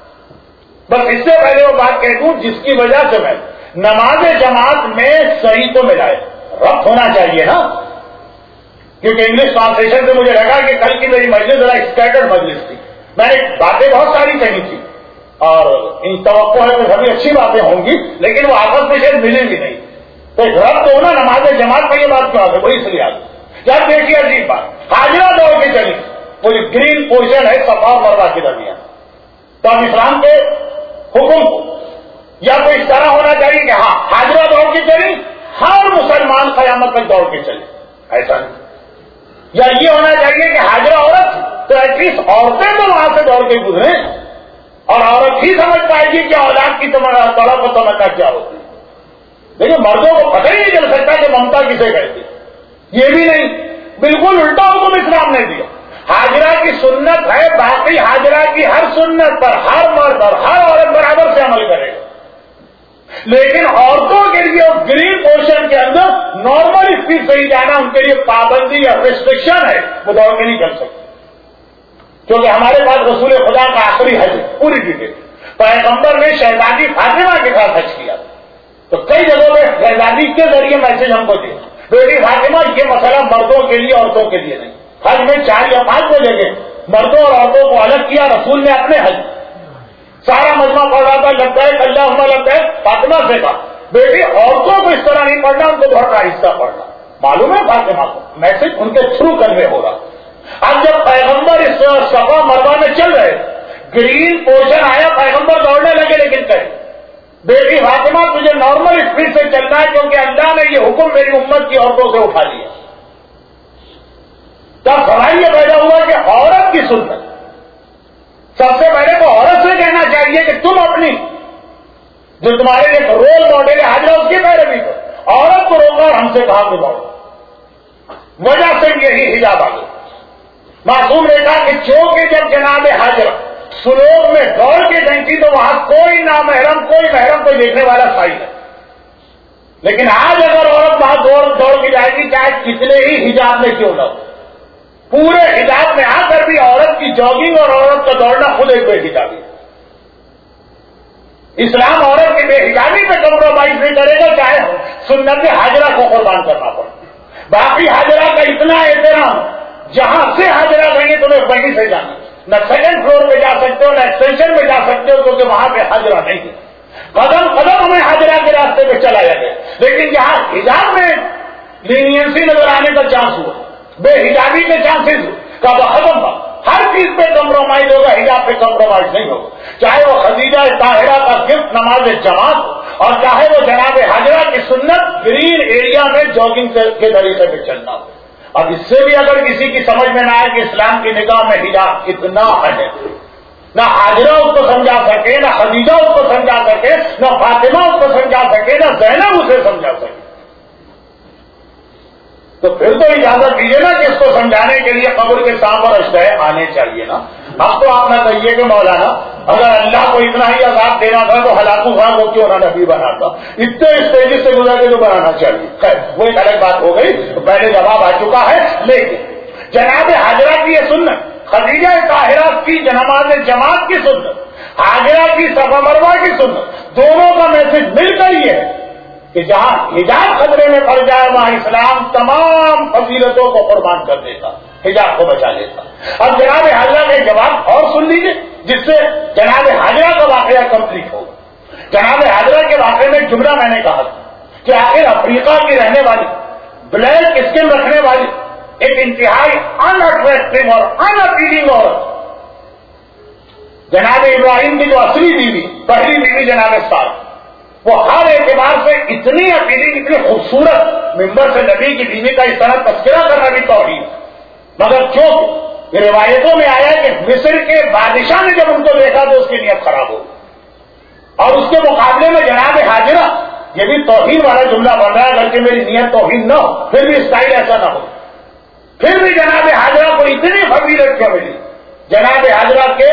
بس اس سے پہلے وہ بات کہہ دوں جس کی وجہ سے میں نماز جماعت میں صحیح کو ملائے ربط ہونا چاہیے نا، کیونکہ انگلش ٹرانسلیشن سے مجھے لگا کہ کل کی میری مجلس ذرا اسکیٹرڈ مجلس تھی، میں نے باتیں بہت ساری کہی تھی اور ان توقع ہے کہ سبھی اچھی باتیں ہوں گی لیکن وہ آپس میں شاید ملیں گی نہیں. تو ربط ہونا نماز جماعت میں یہ بات کیوں آ گئی؟ وہی اس لیے آ گئی. کیا دیکھیے عجیب بات، حاجرہ دوڑ کے چلی، وہ گرین پوزیشن ہے صفا اور مروہ کے درمیان. تو ہم اسلام کے حکم کو یا تو اس طرح ہونا چاہیے کہ ہاں حاجرہ دوڑ کے چلی، ہر مسلمان قیامت تک دوڑ کے چلے، ایسا نہیں. یا یہ ہونا چاہیے کہ حاجرہ عورت تو ایٹ لیسٹ عورتیں تو وہاں سے دوڑ کے گزرے اور عورت ہی سمجھ پائے گی کہ اولاد کی تڑپ و تمنا کیا ہوتی ہے. لیکن مردوں کو پتہ ہی نہیں چل سکتا کہ ممتا کسے کہتی، یہ بھی نہیں، بالکل الٹا حکم اسلام نے دیا. حاجرہ کی سنت ہے، باقی حاجرہ کی ہر سنت پر ہر مرد اور ہر عورت برابر سے عمل کرے گا. لیکن عورتوں کے لیے گرین پورشن کے اندر نارمل اسپیڈ سے ہی جانا ان کے لیے پابندی یا ریسٹرکشن ہے، وہ دوڑ کے نہیں چل سکتے. کیونکہ ہمارے پاس رسول خدا کا آخری حج پوری ڈیٹیل، پیغمبر نے شہزادی فاطمہ کے ساتھ حج کیا تو کئی جگہوں میں شہزادی کے ذریعے میسج ہم کو دیا، بیٹی فاطمہ یہ مسئلہ مردوں کے لیے عورتوں کے لیے نہیں. حج میں چار یا پانچ کو جگہ مردوں اور عورتوں کو الگ کیا، رسول نے اپنے حج سارا مجمع پڑھ رہا تھا لبیک اللہم لبیک، فاطمہ سے کہا بیٹی عورتوں کو اس طرح نہیں پڑھنا، ان کو بہت آہستہ پڑھنا. معلوم ہے فاطمہ کو میسج ان کے تھرو کنوے ہو رہا. اب جب پیغمبر اس صفا مروہ میں چل رہے، گرین پورشن آیا، پیغمبر دوڑنے لگے، لیکن کہے بیٹی فاطمہ تجھے نارمل اسپیڈ سے چلنا ہے کیونکہ اللہ نے یہ حکم میری امت کی عورتوں سے اٹھا لیا. تب سوال یہ پیدا ہوا کہ عورت کی سنت سب سے پہلے تو عورت سے کہنا چاہیے کہ تم اپنی جو تمہارے ایک رول ماڈل ہے حاجرہ اس کی پیروی کرو. عورت کو روکا اور ہم سے کہا کہ دوڑو، وجہ سے یہی حجاب آ گئی. معصوم نے کہا کہ چونکہ جب جناب حاجرہ سلوک میں دوڑ کے گئی تھی تو وہاں کوئی نامحرم کوئی محرم کوئی دیکھنے والا صحیح ہے. لیکن آج اگر عورت وہاں دوڑ دوڑ کے جائے گی چاہے کتنے ہی حجاب میں کیوں نہ ہو، پورے حجاب میں آ کر بھی عورت کی جاگنگ اور عورت کا دوڑنا خود ایک بے حجابی ہے. اسلام عورت کی بے حجابی پہ کمپرومائز نہیں کرے گا چاہے سنت حاجرہ کو قربان کرنا پڑے. باقی حاجرہ کا اتنا احترام، جہاں سے حاجرہ گئی تمہیں وہیں سے جانا، نہ سیکنڈ فلور پہ جا سکتے ہو نہ ایکسٹینشن میں جا سکتے ہو کیونکہ وہاں پہ حاجرہ نہیں ہے. قدم قدم ہمیں حاجرہ کے راستے پہ چلایا گیا. لیکن جہاں حجاب میں لینینسی نظر آنے کا چانس ہوا، بے حجابی کے چانسز کا ختم تھا. ہر چیز پہ کمپرومائز ہوگا، حجاب پہ کمپرومائز نہیں ہوگا. چاہے وہ خدیجہ طاہرہ کا گفٹ نماز جماعت ہو اور چاہے وہ جناب حاجرہ کی سنت گرین ایریا میں جاگنگ کے طریقے پہ چلنا ہو. اب اس سے بھی اگر کسی کی سمجھ میں نہ آئے کہ اسلام کی نگاہ میں حجاب کتنا ہے، نہ حاجرہ اس کو سمجھا سکے، نہ خدیجہ اس کو سمجھا سکے، نہ فاطمہ اس کو سمجھا سکے، نہ زینب اسے سمجھا سکے، تو پھر تو اجازت دیجیے نا کہ اس کو سمجھانے کے لیے قبر کے سامنے اشتہے آنے چاہیے نا. اب تو آپ نہ کہیے کہ مولانا اگر اللہ کو اتنا ہی عذاب دینا تھا تو ہلاکو خان کو کیوں نہ نبی بناتا، اتنے اسٹیجز سے گزر کے جو بنانا چاہیے. خیر وہ ایک الگ بات ہو گئی، پہلے جواب آ چکا ہے. لیکن جناب حاجرہ کی یہ سنت، خدیجہ طاہرہ کی نماز جماعت کی سنت، حاجرہ کی صفا مروہ کی سنت، دونوں کا میسج مل کر یہ ہے کہ جہاں حجاب خطرے میں پڑ جائے وہاں اسلام تمام فضیلتوں کو قربان کر دیتا، حجاب کو بچا لیتا. اب جناب حاجرہ کا جواب اور سن لیجیے جس سے جناب حاجرہ کا واقعہ کمپلیٹ ہوگا. جناب حاجرہ کے واقعے میں جملہ میں نے کہا کہ آخر افریقہ کی رہنے والی بلیک اسکن رکھنے والی ایک انتہائی ان اٹریکٹو اور ان اپیلنگ عورت، جناب ابراہیم کی جو اصلی بیوی، پہلی بیوی جناب سارہ، وہ ہر اعتبار سے اتنی اپیلنگ، اتنی خوبصورت، ممبر سے نبی کی بیوی کا اس طرح تذکرہ کرنا بھی توحید. مگر کیوں یہ روایتوں میں آیا کہ مصر کے بادشاہ نے جب ان کو دیکھا تو اس کی نیت خراب ہو، اور اس کے مقابلے میں جناب حاجرہ، یہ بھی توحید والا جملہ بن رہا ہے، اگر کہ میری نیت توحید نہ ہو پھر بھی اسٹائل ایسا نہ ہو، پھر بھی جناب حاجرہ کو اتنی فضیلت کیا ملی. جناب حاجرہ کے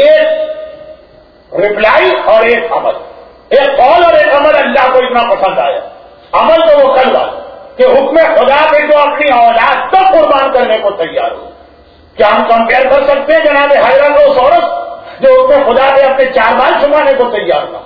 ایک رپلائی اور ایک عمل، ایک قول اور ایک عمل اللہ کو اتنا پسند آیا. عمل تو وہ کل بات کہ حکم خدا پہ جو اپنی اولاد تک قربان کرنے کو تیار ہو. کیا ہم کمپیئر کر سکتے ہیں جناب حاجرہ کو اس عورت جو حکم خدا پہ اپنے چار بال چھپانے کو تیار تھا؟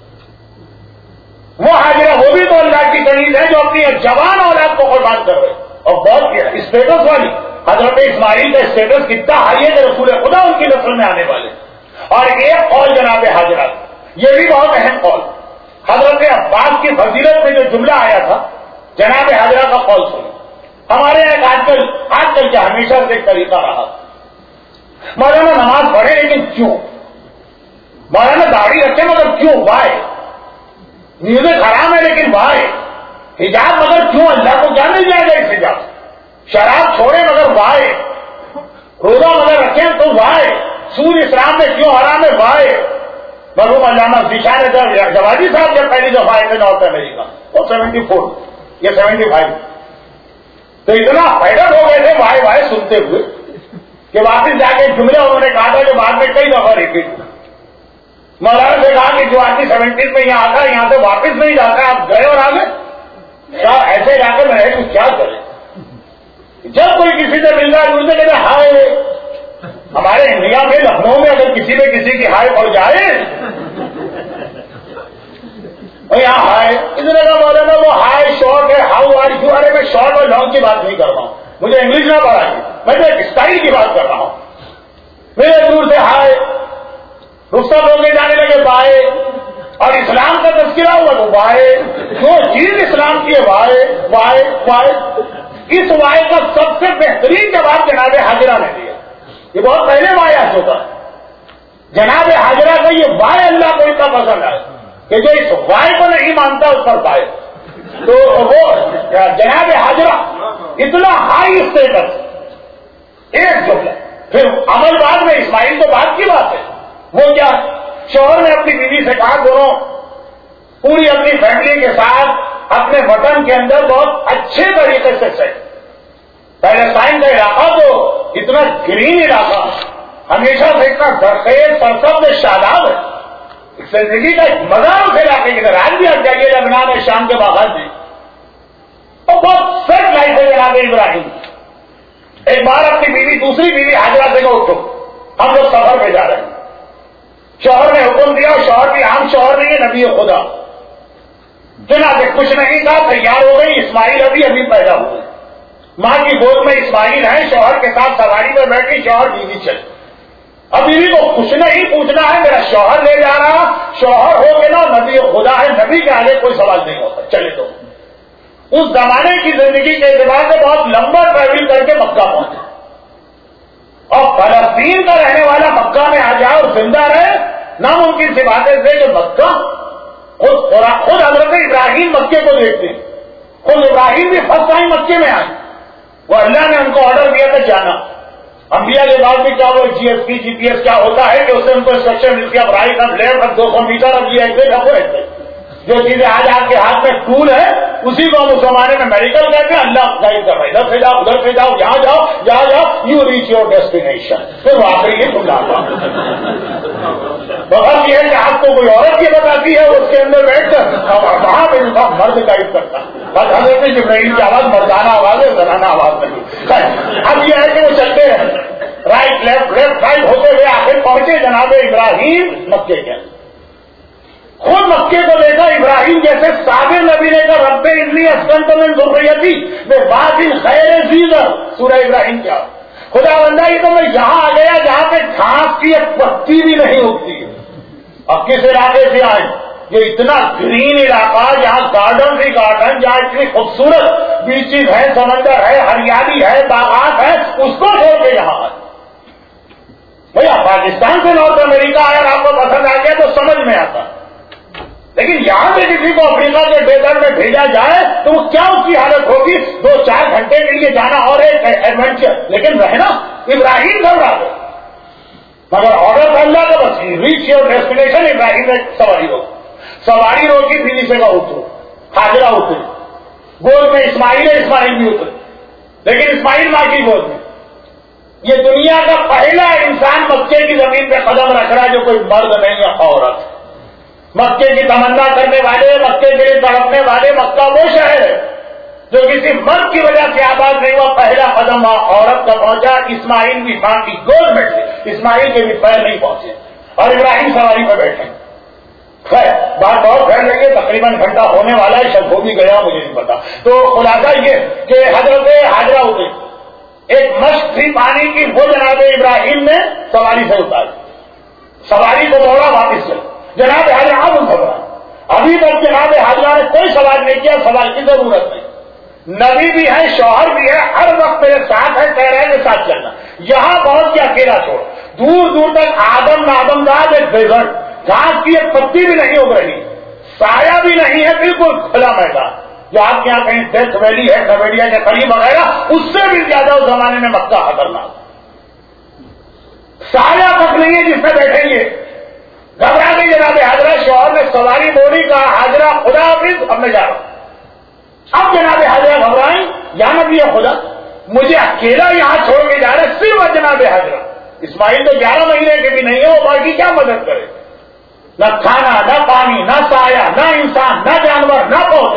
وہ حاجرہ وہ بھی تو اللہ کی کنیز ہے جو اپنی جوان اولاد کو قربان کر رہے، اور بہت اسٹیٹس والی. حضرت اسماعیل کا اسٹیٹس کتنا ہائی ہے کہ رسول خدا ان کی نسل میں آنے والے. اور ایک قول جناب حاجرہ، یہ بھی بہت اہم قول، حضرت عباس کی فضیلت میں جو جملہ آیا تھا جناب حاجرہ کا قول سنو. ہمارے یہاں آج کل آج کل کیا ہمیشہ سے ایک طریقہ رہا، مولانا نماز پڑھے لیکن کیوں، مولانا داڑھی رکھے مگر کیوں، وائے، میوزک حرام ہے لیکن وائے، حجاب مگر کیوں، اللہ کو کیا مل جائے گا اس حجاب، شراب چھوڑے مگر وائے، روزہ مگر رکھیں تو وائے، سود اسلام میں کیوں حرام ہے، وائے. مرحوم علامہ ذیشان جوادی صاحب جب پہلی دفعہ آئے تھے نارتھ امریکہ اور سیونٹی فور یا سیونٹی فائیو تو اتنا حیرت ہو گئے تھے وائے وائے سنتے ہوئے کہ واپس جا کے جملے انہوں نے کہا تھا جو بعد میں کئی دفعہ ریپیٹ. مولانا سے کہا کہ جو آدمی سیونٹیز میں یہاں آتا ہے یہاں سے واپس نہیں جاتا، آپ گئے اور آ گئے، کیا ایسے علاقے میں رہے تو کیا کریں. جب کوئی کسی سے ملتا ہے ان سے کہتے ہیں ہائے، ہمارے انڈیا میں لکھنؤ میں اگر کسی میں کسی کی ہائے پڑ جائے اور یہاں ہائے، اس نے کہا مولانا وہ ہائے شارٹ ہے، ہاؤ آر یو، ارے میں شارٹ اور لانگ کی بات نہیں کر رہا ہوں، مجھے انگلش نہ پڑھائیے، میں تو ایک اسٹائل کی بات کر رہا ہوں. میرے دور سے ہائے، رخصت ہو کے جانے لگے بائے، اور اسلام کا تذکرہ ہوا تو بائے، جو چیز اسلام کی ہے وائے وائے وائے. اس وائے کا سب سے بہترین جواب جناب حاجرہ نے دیا. یہ بہت پہلے وائے آ چکا ہے. جناب حاجرہ کا یہ وائے اللہ کو اتنا پسند آئے کہ جو اس وائے کو نہیں مانتا اس پر پائے. تو وہ جناب حاجرہ اتنا ہائی اسٹیٹس، ایک جملہ. پھر عمل بعد میں، اسماعیل تو بعد کی بات ہے. وہ کیا، شوہر نے اپنی بیوی سے کہا دونوں پوری اپنی فیملی کے ساتھ اپنے وطن کے اندر بہت اچھے طریقے سے سیٹ. پیلسٹائن کا علاقہ تو اتنا گرین علاقہ، ہمیشہ سے اتنا درخیز سرسبز شاداب ہے، زندگی کا ایک مزہ اس علاقے کے اندر. آج بھی آپ جائیے لبنان میں شام کے باغات میں، اور بہت سیٹ لائف ہے جناب ابراہیم. ایک بار اپنی بیوی دوسری بیوی حاجرہ سے کہ اٹھو ہم لوگ سفر پہ جا رہے ہیں. شوہر نے حکم دیا، شوہر بھی عام شوہر نہیں ہے، نبی خدا. جناب کچھ نہیں تھا، تیار ہو گئی. اسماعیل ابھی ابھی پیدا ہوئے، ماں کی گود میں اسماعیل ہے، شوہر کے ساتھ سواری پر بیٹھی، شوہر بیوی چل. اب بیوی کو کچھ نہیں پوچھنا ہے، میرا شوہر لے جا رہا، شوہر ہو کے نا نبی خدا ہے، نبی کے آگے کوئی سوال نہیں ہوتا، چلے تو. اس زمانے کی زندگی کے اعتبار سے بہت لمبا ٹریول کر کے مکہ پہنچے، اور فلسطین کا رہنے والا مکہ میں آ جائے اور زندہ رہے، ناممکن سی باتیں سے کہ مکہ خود خود حضرت ابراہیم مکے کو دیکھتے ہیں. خود ابراہیم بھی فرسٹ ٹائم مکے میں آئے. وہ اللہ نے ان کو آرڈر دیا تھا جانا. انبیاء کے بعد بھی کیا وہ جی ایس پی جی پی ایس کیا ہوتا ہے کہ اس سے ان کو انسٹرکشن ملتی ہے، رائٹ اب لیفٹ اب دو سو میٹر اب یہ ایسے اب وہ ایسے. جو چیزیں آج آپ کے ہاتھ میں ٹول ہے اسی کو ہم اس زمانے میں میڈیکل کہتے ہیں. اللہ گائڈ کر رہا ہے ادھر سے جاؤ ادھر سے جاؤ یہاں جاؤ یہاں جاؤ یو ریچ یور ڈیسٹینیشن. پھر وہ آخری یہ کھلا بہت یہ ہے کہ آپ کو کوئی عورت یہ بتاتی ہے اس کے اندر بیٹھ کر وہاں پہ مرد گائڈ کرتا بس حضرت جبرائیل کی آواز مردانہ آواز ہے زنانہ آواز نہیں. اب یہ ہے کہ وہ چلتے ہیں رائٹ لیفٹ لیفٹ رائٹ ہوتے ہوئے آخر پہنچے جناب ابراہیم مکے کے. خود مکے کو دیکھا ابراہیم جیسے صابر نبی نے کہا رب انی اسکنت من ذریتی بواد غیر ذی زرع. سورہ ابراہیم کیا خدا بندہ یہ تو میں یہاں آ گیا جہاں پہ گھاس کی ایک پتی بھی نہیں ہوتی. اب کس علاقے سے آئے یہ اتنا گرین علاقہ جہاں گارڈن ہی گارڈن جہاں اتنی خوبصورت بیچز ہے سمندر ہے ہریالی ہے باغات ہے اس کو چھوڑ کے یہاں آئے. بھیا پاکستان سے نارتھ امریکہ اگر آپ کو پسند آ گیا تو سمجھ میں آتا لیکن یہاں سے کسی کو افریقہ کے ڈیزرٹ میں بھیجا جائے تو وہ کیا اس کی حالت ہوگی. دو چار گھنٹے کے لیے جانا اور ایک ایڈونچر لیکن رہنا ابراہیم گھبرا گئے مگر آرڈر اللہ کا بس ریچ یور ڈیسٹینیشن. ابراہیم نے سواری روکی سواری روکی پھر سے کا اترو حاجرہ اتری گود میں اسماعیل اسماعیل بھی اترے لیکن اسماعیل ماں کی گود میں. یہ دنیا کا پہلا انسان مکے کی زمین پہ قدم رکھ رہا ہے جو کوئی مرد نہیں ہے عورت. مکے کی تمنا کرنے والے مکے کے لیے تڑپنے والے مکہ وہ شہر ہے جو کسی مرد کی وجہ سے آباد نہیں ہوا. پہلا قدم عورت کا پہنچا. اسماعیل بھی ماں کی گود میں تھے اسماعیل کے بھی پیر نہیں پہنچے اور ابراہیم سواری پہ بیٹھے. خیر بات بہت پھیل رہی ہے تقریباً گھنٹہ ہونے والا ہے شب ہو بھی گیا مجھے نہیں پتا. تو خلاصہ یہ کہ حضرت حاجرہ اتری ایک مشق تھی پانی کی وہ جناب ابراہیم نے سواری سے اتاری. سواری کو موڑا واپس چل جناب حاجرہ اب گھبرا. ابھی تک جناب حاجرہ نے کوئی سوال نہیں کیا. سوال کی ضرورت نہیں. نبی بھی ہے شوہر بھی ہے ہر وقت میرے ساتھ ہے کہہ رہے ہیں ساتھ چلنا. یہاں پہنچ کے اکیلا چھوڑ. دور دور تک آدم نادم داد ایک ڈیزرٹ گھاس کی ایک پتی بھی نہیں اگ رہی سایہ بھی نہیں ہے بالکل کھلا میدان. جو آپ کے یہاں کہیں ڈیتھ ویلی ہے کبیڑیا کے قریب وغیرہ اس سے بھی زیادہ اس زمانے میں مکہ خطرناک. سایہ تک نہیں ہے جس میں بیٹھیں گے. گھبرا گئی جناب حاجرہ. شوہر نے سواری موڑی کہا حاجرہ خدا حافظ اب میں جا رہا ہوں. اب جناب حاجرہ گھبرائیں یا نبی خدا مجھے اکیلا یہاں چھوڑ کے جا رہے صرف جناب حاجرہ. اسماعیل تو گیارہ مہینے کے بھی نہیں ہے وہ باقی کیا مدد کرے. نہ کھانا نہ پانی نہ سایہ نہ انسان نہ جانور نہ پودے.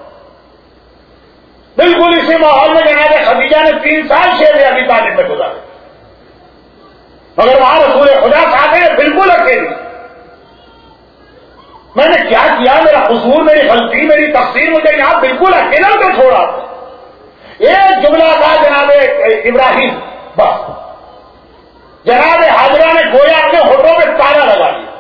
بالکل اسی ماحول میں جناب خدیجہ نے تین سال شیر ابی طالب میں گزارے مگر وہاں رسول خدا ساتھ ہے بالکل اکیلی. میں نے کیا کیا میرا قصور میری غلطی میری تقصیر مجھے یہاں بالکل اکیلا کر چھوڑا. ایک جملہ تھا جناب ابراہیم بس. جناب حاجرہ نے گویا اپنے ہونٹوں پہ تالا لگا لیا.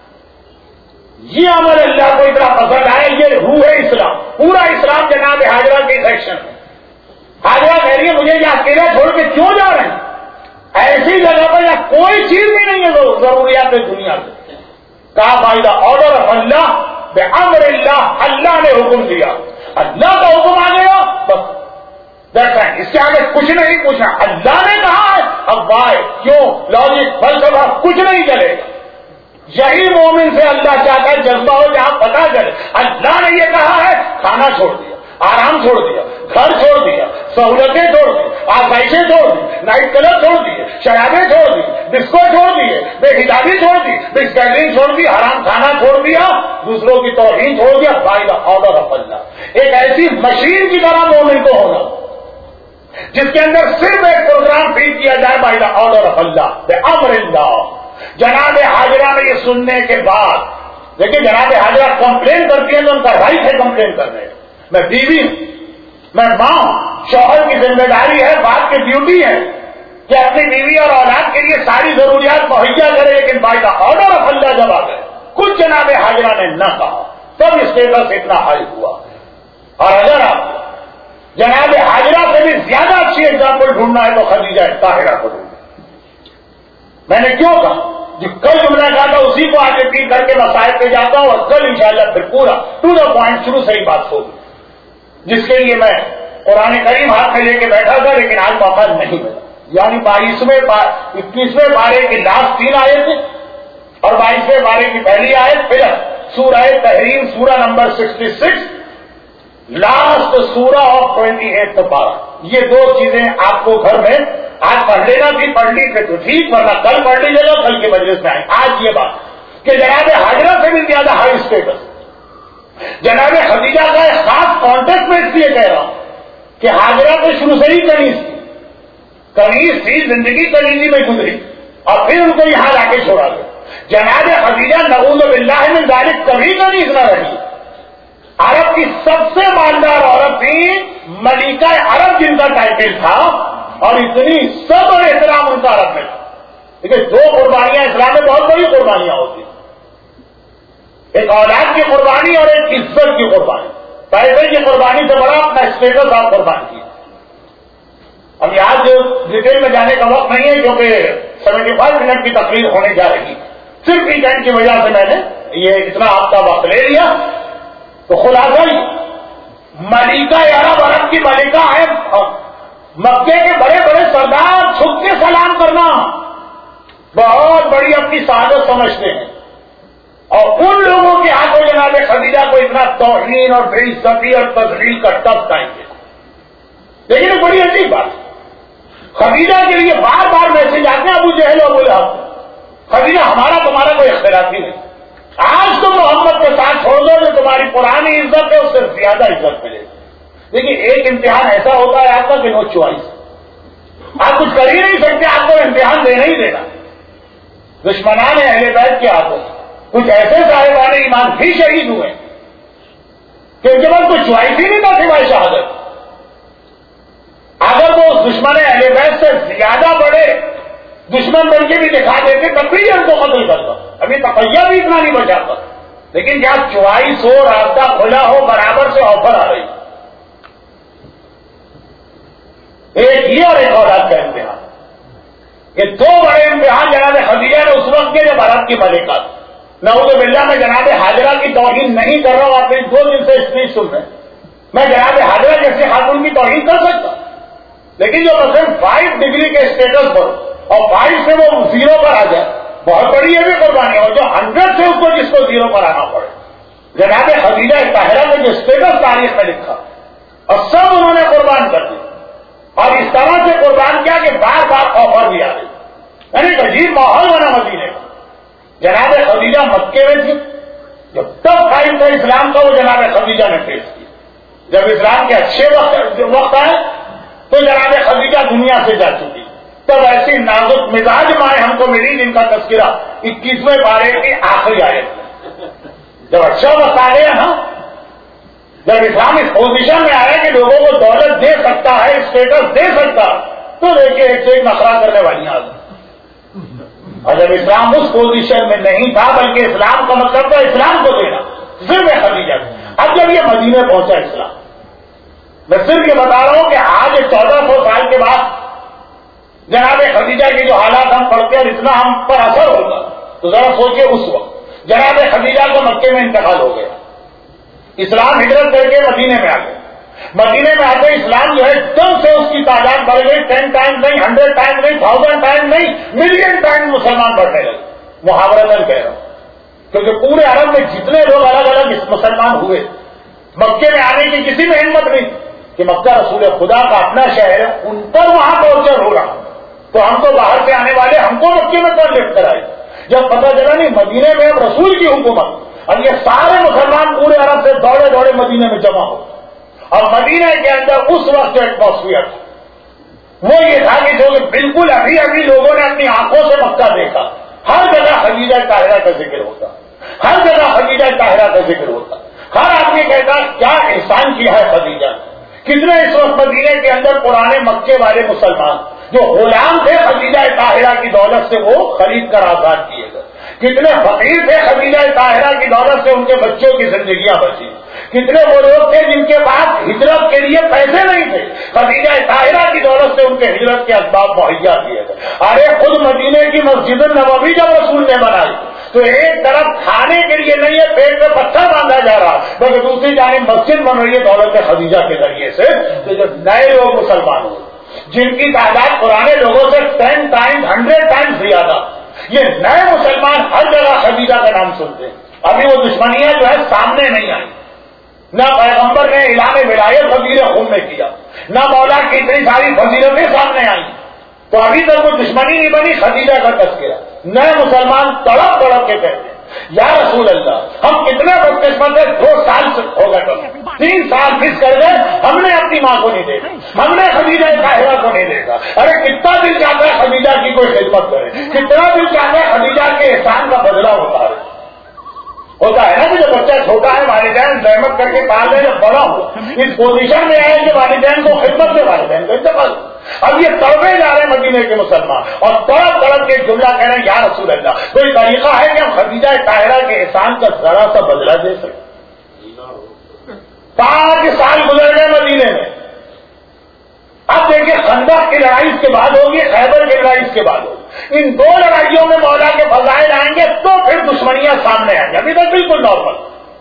یہ عمل اللہ کو اتنا پسند آئے یہ روح ہے اسلام. پورا اسلام جناب حاجرہ کے سیکشن میں. حاجرہ کہہ رہی ہے مجھے یہ اکیلا چھوڑ کے کیوں جا رہے ہیں. ایسی جگہ پر یا کوئی چیز بھی نہیں ہے ضروریات دنیا سے. کہا by the order of Allah بامر اللہ اللہ نے حکم دیا اللہ کا حکم آ گیا بس. اس سے آگے کچھ نہیں پوچھنا. اللہ نے کہا ہے اب وائے کیوں لاجک فلسفہ کچھ نہیں چلے گا. یہی مومن سے اللہ چاہتا ہے جذبہ ہو جہاں پتا چلے. اللہ نے یہ کہا ہے کھانا چھوڑ دیا آرام چھوڑ دیا گھر چھوڑ دیا سہولتیں چھوڑ دی آسائشیں چھوڑ دی نائٹ کلر چھوڑ دیے شرابیں چھوڑ دی ڈسکو چھوڑ دیے بے حجابی چھوڑ دی بسکیٹنگ چھوڑ دی حرام کھانا چھوڑ دیا دوسروں کی توہین چھوڑ دیا. By the order of Allah ایک ایسی مشین کی طرح مومن کو ہونا جس کے اندر صرف ایک پروگرام فیڈ کیا جائے by the order of Allah بامر اللہ. جناب حاجرہ نے یہ سننے کے بعد دیکھیں جناب حاجرہ کمپلین کرتی ہیں تو ان کا رائٹ ہے کمپلین کرنے. میں بیوی ہوں میں ماں ہوں شوہر کی ذمہ داری ہے باپ کی ڈیوٹی ہے کہ اپنی بیوی اور اولاد کے لیے ساری ضروریات مہیا کرے. لیکن by the order of Allah جب آ گئے کچھ جناب حاجرہ نے نہ کہا تب اسٹیٹس اتنا ہائی ہوا. اور اگر آپ جناب حاجرہ سے بھی زیادہ اچھی ایگزامپل ڈھونڈنا ہے تو خدیجہ طاہرہ کو ڈھونڈنا. میں نے کیوں کہا جو کل جملہ کہا تھا اسی کو آگے پی کر کے مسائل پہ جاتا ہوں اور کل انشاءاللہ پھر پورا ٹو دا پوائنٹ شروع سے ہی بات ہوگی جس کے لیے میں قرآن کریم ہاتھ میں لے کے بیٹھا تھا لیکن آج موقع نہیں ملا. یعنی بائیسویں اکیسویں بارے کی لاسٹ تین آیت اور بائیسویں بارے کی پہلی آیت پھر سورہ تحریم سورہ نمبر سکسٹی سکس لاسٹ سورہ آف ٹوینٹی ایٹ پارہ. یہ دو چیزیں آپ کو گھر میں آج پڑھ لینا تھی، پڑھ لی تو ٹھیک، ورنہ کل پڑھ لیجیے گا، کل کے مجلس میں آئے. آج یہ بات کہ جناب حاجرہ سے بھی زیادہ ہائی اسٹیٹس جناب خدیجہ کا ایک خاص کانٹیکٹ میں اس لیے کہہ رہا ہوں کہ حاجرہ تو شروع سے ہی کنیز تھی، کنیز تھی، زندگی کنیزی میں گزری اور پھر ان کو یہاں لا کے چھوڑا گیا. جناب خدیجہ نعوذ باللہ من ذالک کبھی کنیز نہ رہی. عرب کی سب سے مالدار عورت تھی، ملکہ عرب جن کا ٹائٹل تھا، اور اتنی سب اور احترام ان کا عرب میں تھا. دیکھیے دو قربانیاں اسلام میں بہت بڑی قربانیاں ہوتی ہیں، ایک اولاد کی قربانی اور ایک عزت کی قربانی. پیسے کی قربانی سے بڑا اپنا اسٹیٹس آپ قربان کیا. اب آج ڈیٹیل میں جانے کا وقت نہیں ہے کیونکہ سیونٹی فائیو منٹ کی تقریر ہونے جا رہی، صرف ویکینڈ کی وجہ سے میں نے یہ اتنا آپ کا وقت لے لیا. تو خلاصہ ملکہ عرب، عرب کی ملکہ ہے، مکے کے بڑے بڑے سردار چھپ کے سلام کرنا بہت بڑی اپنی سعادت سمجھتے ہیں، اور ان لوگوں کے ہاتھوں جناب خدیجہ کو اتنا توہین اور بے عزتی اور تذلیل کا ٹب ٹائم دے. لیکن بڑی عجیب بات، خدیجہ کے لیے بار بار میسج آتے ہیں ابو جہل اور ابو لہب، خدیجہ ہمارا تمہارا کوئی اختلاف ہی نہیں، آج تو محمد کے ساتھ چھوڑ دو، جو تمہاری پرانی عزت ہے اس سے زیادہ عزت ملے. دیکھیے ایک امتحان ایسا ہوتا ہے آپ کا کہ نو چوائس، آپ کچھ کر ہی نہیں سکتے، آپ کو امتحان دینا ہی دینا. دشمنان اہل بیت کے ہاتھوں کچھ ایسے صاحبان ایمان بھی شہید ہوئے کہ ان کے بعد کوئی چوائس ہی نہیں تھا سوائے شہادت. اگر وہ دشمن اہل بیت سے زیادہ بڑے دشمن بن کے بھی دکھا دیتے تب بھی ان کو قتل کرتا، ابھی تقیہ بھی اتنا نہیں بچاتا. لیکن کیا چوائس ہو، راستہ کھلا ہو، برابر سے آفر آ رہی، ایک ہی اور ایک اولاد کا امتحان. یہ دو بڑے امتحان جناب خدیجہ نے اس وقت کے جب عرب کی ملکہ. نعوذ باللہ میں جناب حاجرہ کی توہین نہیں کر رہا ہوں، آپ اس دو دن سے اسپیچ سن رہے ہیں. میں جناب حاجرہ جیسے خاتون کی توہین کر سکتا، لیکن جو مثلا فائیو ڈگری کے اسٹیٹس پر اور فائیو سے وہ زیرو پر آ جائے، بہت بڑی یہ بھی قربانی ہو. جو ہنڈریڈ سے اس کو جس کو زیرو پر آنا پڑے، جناب خدیجہ طاہرہ کا جو اسٹیٹس تاریخ میں لکھا اور سب انہوں نے قربان کر دی، اور اس طرح سے قربان کیا کہ بار بار آفر بھی آ رہی. یعنی عجیب ماحول بنا مدینے کا. جناب خدیجہ مکے میں تھی، جب تب قائم تھا اسلام کا وہ جناب خدیجہ نے پیش کیا. جب اسلام کے اچھے وقت وقت آئے تو جناب خدیجہ دنیا سے جا چکی. تب ایسی نازک مزاج مائیں ہم کو ملی جن کا تذکرہ اکیسویں پارے کی آخری آیت. جب اچھا وقت آ گیا نا، جب اسلام اس پوزیشن میں آیا کہ لوگوں کو دولت دے سکتا ہے، اسٹیٹس دے سکتا، تو دیکھیے ایک سے ایک نخرا کرنے والی آ گئی. اور جب اسلام اس پوزیشن میں نہیں تھا، بلکہ اسلام کا مطلب تھا اسلام کو دینا، صرف خدیجہ. اب جب یہ مدینے پہنچا اسلام، میں صرف یہ بتا رہا ہوں کہ آج چودہ سو سال کے بعد جناب خدیجہ کے جو حالات ہم پڑھتے ہیں اتنا ہم پر اثر ہوگا، تو ذرا سوچیں اس وقت جناب خدیجہ کو مکے میں انتقال ہو گیا، اسلام ہجرت کر کے مدینے میں آ گئے. مدینے میں آتے اسلام جو ہے دم سے اس کی تعداد بڑھ گئی، ٹین ٹائم نہیں، ہنڈریڈ ٹائم نہیں، تھاؤزینڈ ٹائم نہیں، ملین ٹائم مسلمان بڑھنے لگے. محاورتاً کہہ رہا ہوں کیونکہ پورے عرب میں جتنے لوگ الگ الگ مسلمان ہوئے، مکے میں آنے کی کسی میں ہمت نہیں کہ مکہ رسول خدا کا اپنا شہر ہے، ان پر وہاں ٹارچر ہو رہا، تو ہم کو باہر سے آنے والے ہم کو مکے میں کر لفٹ کرائے. جب پتہ چلا نہیں مدینے میں اب رسول کی حکومت، اب یہ سارے مسلمان پورے عرب سے دوڑے دوڑے مدینے میں جمع ہو. اور مدینے کے اندر اس وقت جو ایٹماسفیئر تھا وہ یہ تھا کہ جو بالکل ابھی ابھی لوگوں نے اپنی آنکھوں سے مکہ دیکھا، ہر جگہ خدیجہ طاہرہ کا ذکر ہوتا، ہر جگہ خدیجہ طاہرہ کا ذکر ہوتا. ہر آدمی کہتا کیا احسان کیا ہے خدیجہ. کتنے اس وقت مدینے کے اندر پرانے مکے والے مسلمان جو غلام تھے خدیجہ طاہرہ کی دولت سے وہ خرید کر آزاد کیے گئے. کتنے فقیر تھے خدیجہ طاہرہ کی دولت سے ان کے بچوں کی زندگیاں بچی. کتنے وہ لوگ تھے جن کے پاس ہجرت کے لیے پیسے نہیں تھے، خدیجہ طاہرہ کی دولت سے ان کے ہجرت کے اسباب مہیا کیے گئے. ارے خود مدینے کی مسجد النبوی جب رسول نے بنائی تو ایک طرف کھانے کے لیے نہیں ہے، پیٹ میں پتھر باندھا جا رہا، مگر دوسری جانب مسجد بن رہی ہے دولت خدیجہ کے ذریعے سے. تو جب نئے لوگ مسلمان ہوئے جن کی تعداد پرانے لوگوں سے ٹین ٹائمز ہنڈریڈ ٹائمز زیادہ، یہ نئے مسلمان ہر جگہ خدیجہ کا نام سنتے ہیں. ابھی وہ دشمنیاں جو ہے سامنے نہیں آئی. نہ پیغمبر نے اعلان ولایت وزیر خون میں کیا, نہ مولا کی اتنی ساری فضیلتیں سامنے آئی, تو ابھی تک کوئی دشمنی نہیں بنی. خدیجہ کا تذکرہ نئے مسلمان تڑپ تڑپ کے کہتے ہیں یا رسول اللہ ہم کتنے بدقسمت ہیں, دو سال سے ہو گئے, تین سال مس کر گئے, ہم نے اپنی ماں کو نہیں دیکھا, ہم نے خدیجہ طاہرہ کو نہیں دیکھا. ارے کتنا دل چاہتا ہے خدیجہ کی کوئی خدمت کرے, کتنا دل چاہتا ہے خدیجہ کے احسان کا بدلہ ہوتا ہے. ہوتا ہے نا کہ جب بچہ چھوٹا ہے والدین رحمت کر کے پال لے, جب بڑا ہو اس پوزیشن میں آئے کہ والدین کو خدمت سے والدین کو انتقال. اب یہ تڑپے جا رہے ہیں مدینے کے مسلمان اور تڑپ تڑپ کے جملہ کہہ رہے ہیں یا رسول اللہ کوئی طریقہ ہے کہ ہم خدیجہ طاہرہ کے احسان کا ذرا سا بدلہ دے سکیں. پانچ سال گزر گئے مدینے میں. اب دیکھیے خندق کی لڑائی اس کے بعد ہوگی, خیبر کی لڑائی اس کے بعد ہوگی. ان دو لڑائیوں میں مولا کے فضائل آئیں گے تو پھر دشمنیاں سامنے آئیں گی. ابھی تک بالکل نارمل.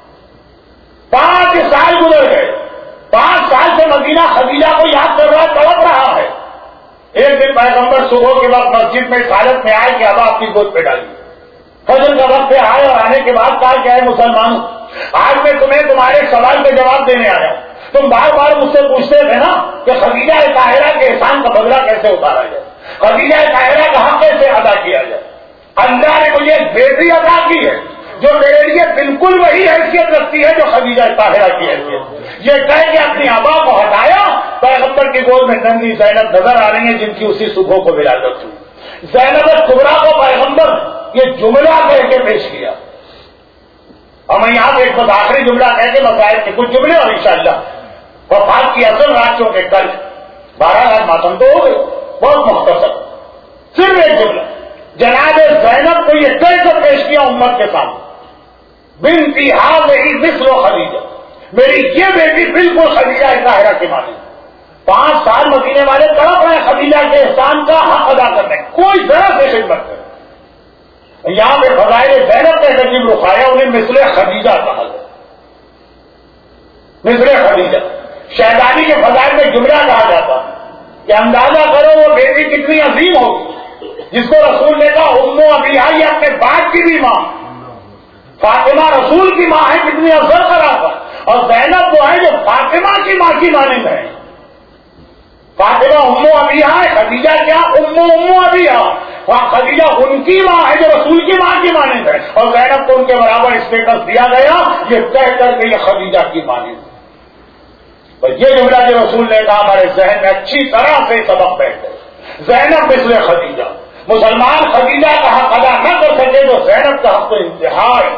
پانچ سال گزر گئے, پانچ سال سے مدینہ خدیجہ کو یاد کر رہا, تڑپ رہا ہے. ایک دن پیغمبر صبح کے وقت مسجد میں اس حالت میں آئے کہ اب آپ کی گود پہ ڈالی. فجر کا وقت آئے اور آنے کے بعد کہا کہ اے مسلمان آج میں تمہیں تمہارے سوال کا جواب دینے آیا ہوں. تم بار بار مجھ سے پوچھتے تھے نا کہ خدیجہ طاہرہ کے احسان کا بدلہ کیسے اتارا جائے, خدیجہ طاہرہ کا حق کیسے ادا کیا جائے. اللہ نے مجھے ایک بیٹی عطا کی ہے جو میرے لیے بالکل وہی حیثیت رکھتی ہے جو خدیجہ طاہرہ کی حیثیت. یہ کہہ کے اپنی آبا کو ہٹایا. پیغمبر کی گود میں ننگی زینب نظر آ رہی ہیں جن کی اسی صبح کو ولادت ہوئی. زینب کبریٰ کو پیغمبر یہ جملہ کہہ کے پیش کیا. اور میں یہاں پہ ایک بس آخری جملہ کہہ کے مسائل کے کچھ جملے اور انشاءاللہ وفات کی اصل رات چونکہ کل بارہ رات ماتم تو ہو گئے, بہت مختصر صرف ایک جملہ. جناب زینب کو یہ کیسے پیش کیا امت کے سامنے, بنتی ہی مثل و خدیجہ, میری یہ بیٹی بالکل خدیجہ طاہرہ کی مانی. پانچ سال مدینے والے تڑپ رہے خدیجہ کے احسان کا حق ادا کرنے, کوئی ذرا سے خدمت کرے. یہاں پہ فضائل زینب کا تجیب رخایا, انہیں مثل خدیجہ کہا گیا. مثل خدیجہ شہزادی کے فضائل میں جملہ کہا جاتا کہ اندازہ کرو وہ بیٹی کتنی عظیم ہوگی جس کو رسول نے کہا امو ابیہا, یہ اپنے باپ کی بھی ماں. فاطمہ رسول کی ماں ہے, کتنی افضل خراب ہے. اور زینب وہ ہے جو فاطمہ کی ماں کی مانند ہے. فاطمہ امو ابیہا ہے, خدیجہ کیا امو امو ابیہا, خدیجہ ان کی ماں ہے جو رسول کی ماں کی مانند ہے. اور زینب کو ان کے برابر اسٹیٹس دیا گیا یہ کہہ کر کے یہ خدیجہ کی مانند. یہ جملہ جو رسول نے کہا ہمارے ذہن میں اچھی طرح سے سبق بیٹھ گئے. زینب مثل خدیجہ, مسلمان خدیجہ کا حق ادا نہ کر سکے تو زینب کا حق تو انتہائی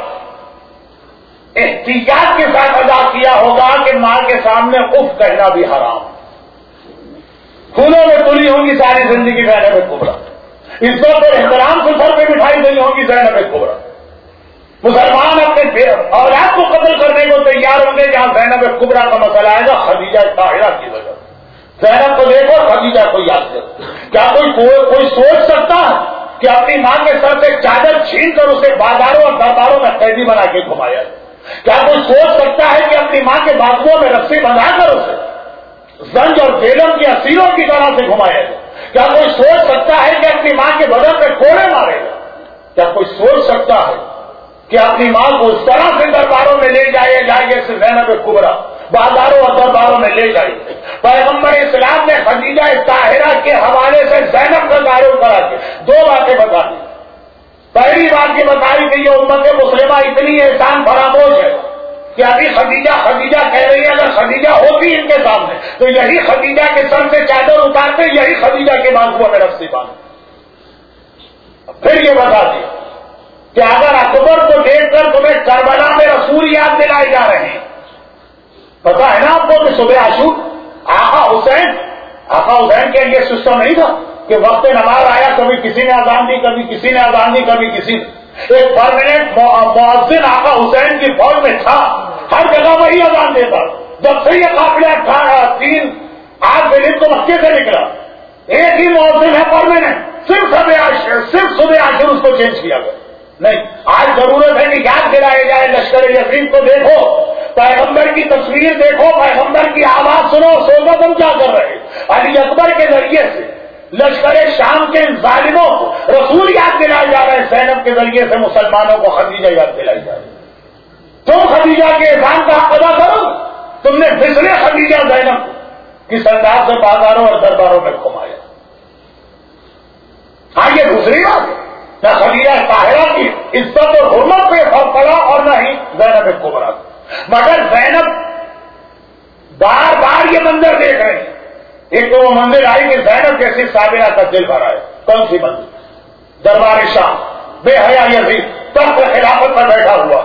احتیاط کے ساتھ ادا کیا ہوگا کہ ماں کے سامنے اف کہنا بھی حرام. پھولوں میں تلی ہوں گی ساری زندگی زینب کبریٰ, عزت اور احترام سے سر پہ مٹھائی دینی ہوگی زینب کبریٰ. مسلمان اپنے اولاد کو قتل کرنے کو تیار ہوں گے جہاں زینب کبریٰ کا مسئلہ آئے گا خدیجہ طاہرہ کی وجہ. زینب کو دیکھو, خدیجہ کو یاد کرو. کیا کوئی کوئی سوچ سکتا ہے کہ اپنی ماں کے سر سے چادر چھین کر اسے بازاروں اور درباروں میں قیدی بنا کے گھمایا جائے؟ کیا کوئی سوچ سکتا ہے کہ اپنی ماں کے بازوؤں میں رسی بندھا کر اسے زنج اور بیلم کی اسیروں کی طرح سے گھمایا جائے؟ کیا کوئی سوچ سکتا ہے کہ اپنی ماں کے بدن پہ کوڑے مارے گا؟ کیا کوئی سوچ سکتا ہے کہ اپنی ماں کو اس طرح سے درباروں میں لے جائے جائے جیسے زینب کبریٰ بازاروں اور درباروں میں لے جائے؟ پیغمبر اسلام نے خدیجہ طاہرہ کے حوالے سے زینب کا تعارف کرا کے دو باتیں بتا دی. پہلی بات یہ بتائی کہ یہ امت مسلمہ اتنی احسان فراموش ہے کہ ابھی خدیجہ خدیجہ کہہ رہی ہے. اگر خدیجہ ہوتی ان کے سامنے تو یہی خدیجہ کے سر سے چادر اتارتے, یہی خدیجہ کے بازوؤں میں رسی باندھتے. پھر یہ بتا دیا کہ اگر اکبر کو دیکھ کر تمہیں کربلا میں رسول یاد دلائے جا رہے ہیں, پتا ہے نا آپ کو کہ صبح عاشور آقا حسین آقا حسین کے یہ سسٹم نہیں تھا کہ وقت نماز آیا کبھی کسی نے اذان دی, کبھی کسی نے اذان دی, کبھی کسی نے. ایک پرماننٹ مؤذن آقا حسین کی فوج میں تھا, ہر جگہ وہی اذان دیتا. جب سے یہ قافلہ تین آٹھ بجے تو مکے سے نکلا, ایک ہی مؤذن ہے پرماننٹ, صرف صبح صرف صبح عاشور اس کو چینج کیا گیا. نہیں, آج ضرورت ہے کہ یاد دلائے جائے. لشکر یزید کو دیکھو, پیغمبر کی تصویر دیکھو, پیغمبر کی آواز سنو, سوگا تم کیا کر رہے. علی اکبر کے ذریعے سے لشکر شام کے ظالموں کو رسول یاد دلائے جا رہے ہیں، زینب کے ذریعے سے مسلمانوں کو خدیجہ یاد دلائی جا رہی ہے۔ تم خدیجہ کے احسان کا حق ادا کرو، تم نے بسرے خدیجہ زینب کس انداز سے بازاروں اور درباروں میں گھمایا۔ ہاں یہ دوسری بات ہے، نہ خدیجہ طاہرہ کی عزت اور حرمت پہ فرق پڑا اور نہ ہی زینب کبریٰ، مگر زینب بار بار یہ منظر دیکھ رہے ہیں۔ ایک تو وہ منظر آئی کہ زینب جیسی صابرہ کا دل بھرا ہے، کون سی منظر؟ دربار شام بے حیا یزید تخت خلافت پر بیٹھا ہوا۔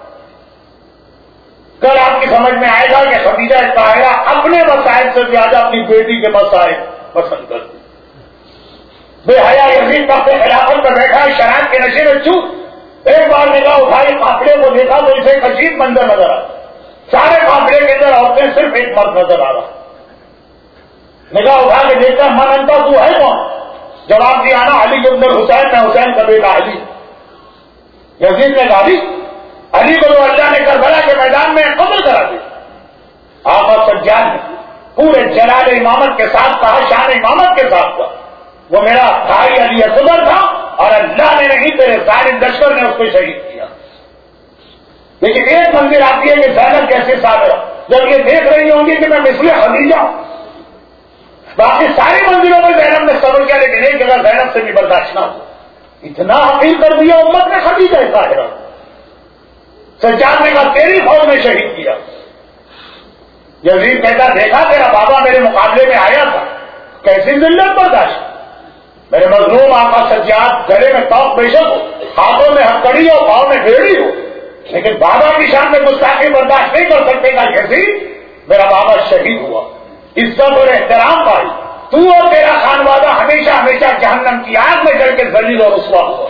کل آپ کی سمجھ میں آئے گا کہ خدیجہ طاہرہ اپنے مسائل سے زیادہ اپنی بیٹی کے مسائل پسند کرتی۔ بے حیا یزید تخت خلافت پر بیٹھا ہے، شراب کے نشے میں چوت، ایک بار نگاہ اٹھائی قافلے کو دیکھا تو اسے ایک عجیب منظر نظر آیا، سارے قافلے کے اندر عورتیں، صرف ایک مرد نظر آ رہا۔ نگاہ اٹھا کے دیکھتا من انتا تو ہے کون؟ جواب دیا نا علی بن حسین، میں حسین کا بیٹا علی۔ یزید نے کہا علی علی کو تو اللہ نے کربلا کے میدان میں قتل کرا دیا۔ آقا سجاد نے پورے جلال امامت کے ساتھ کہا، شان امامت کے ساتھ کہا، وہ میرا بھائی علی اصغر تھا اور اللہ نے نہیں تیرے ظالم لشکر نے اس کو شہید کیا۔ لیکن ایک منزل آتی ہے کہ زینب کیسے صابرہ، جب یہ دیکھ رہی ہوں گی کہ میں مثل خدیجہ ہوں۔ باقی ساری منزلوں میں زینب نے صبر کیا، لیکن ایک جگہ زینب سے بھی برداشت نہ ہو، اتنا حقیر کر دیا امت نے خدیجہ طاہرہ۔ سجاد نے کہا تیری فوج نے شہید کیا۔ یزید کہتا دیکھا تیرا بابا میرے مقابلے میں آیا تھا، کیسی ذلت برداشت۔ میرے مظلوم آقا سجاد گلے میں توق بیشک ہو، ہاتھوں میں ہتکڑی ہو، پاؤں میں بیڑی ہو، لیکن بابا کی شان میں گستاخی برداشت نہیں کر سکتے گا۔ یزید میرا بابا شہید ہوا، عزت اور احترام پائی، تو اور تیرا خانوادہ ہمیشہ ہمیشہ جہنم کی آگ میں جل کے ذلیل اور رسوا ہوا۔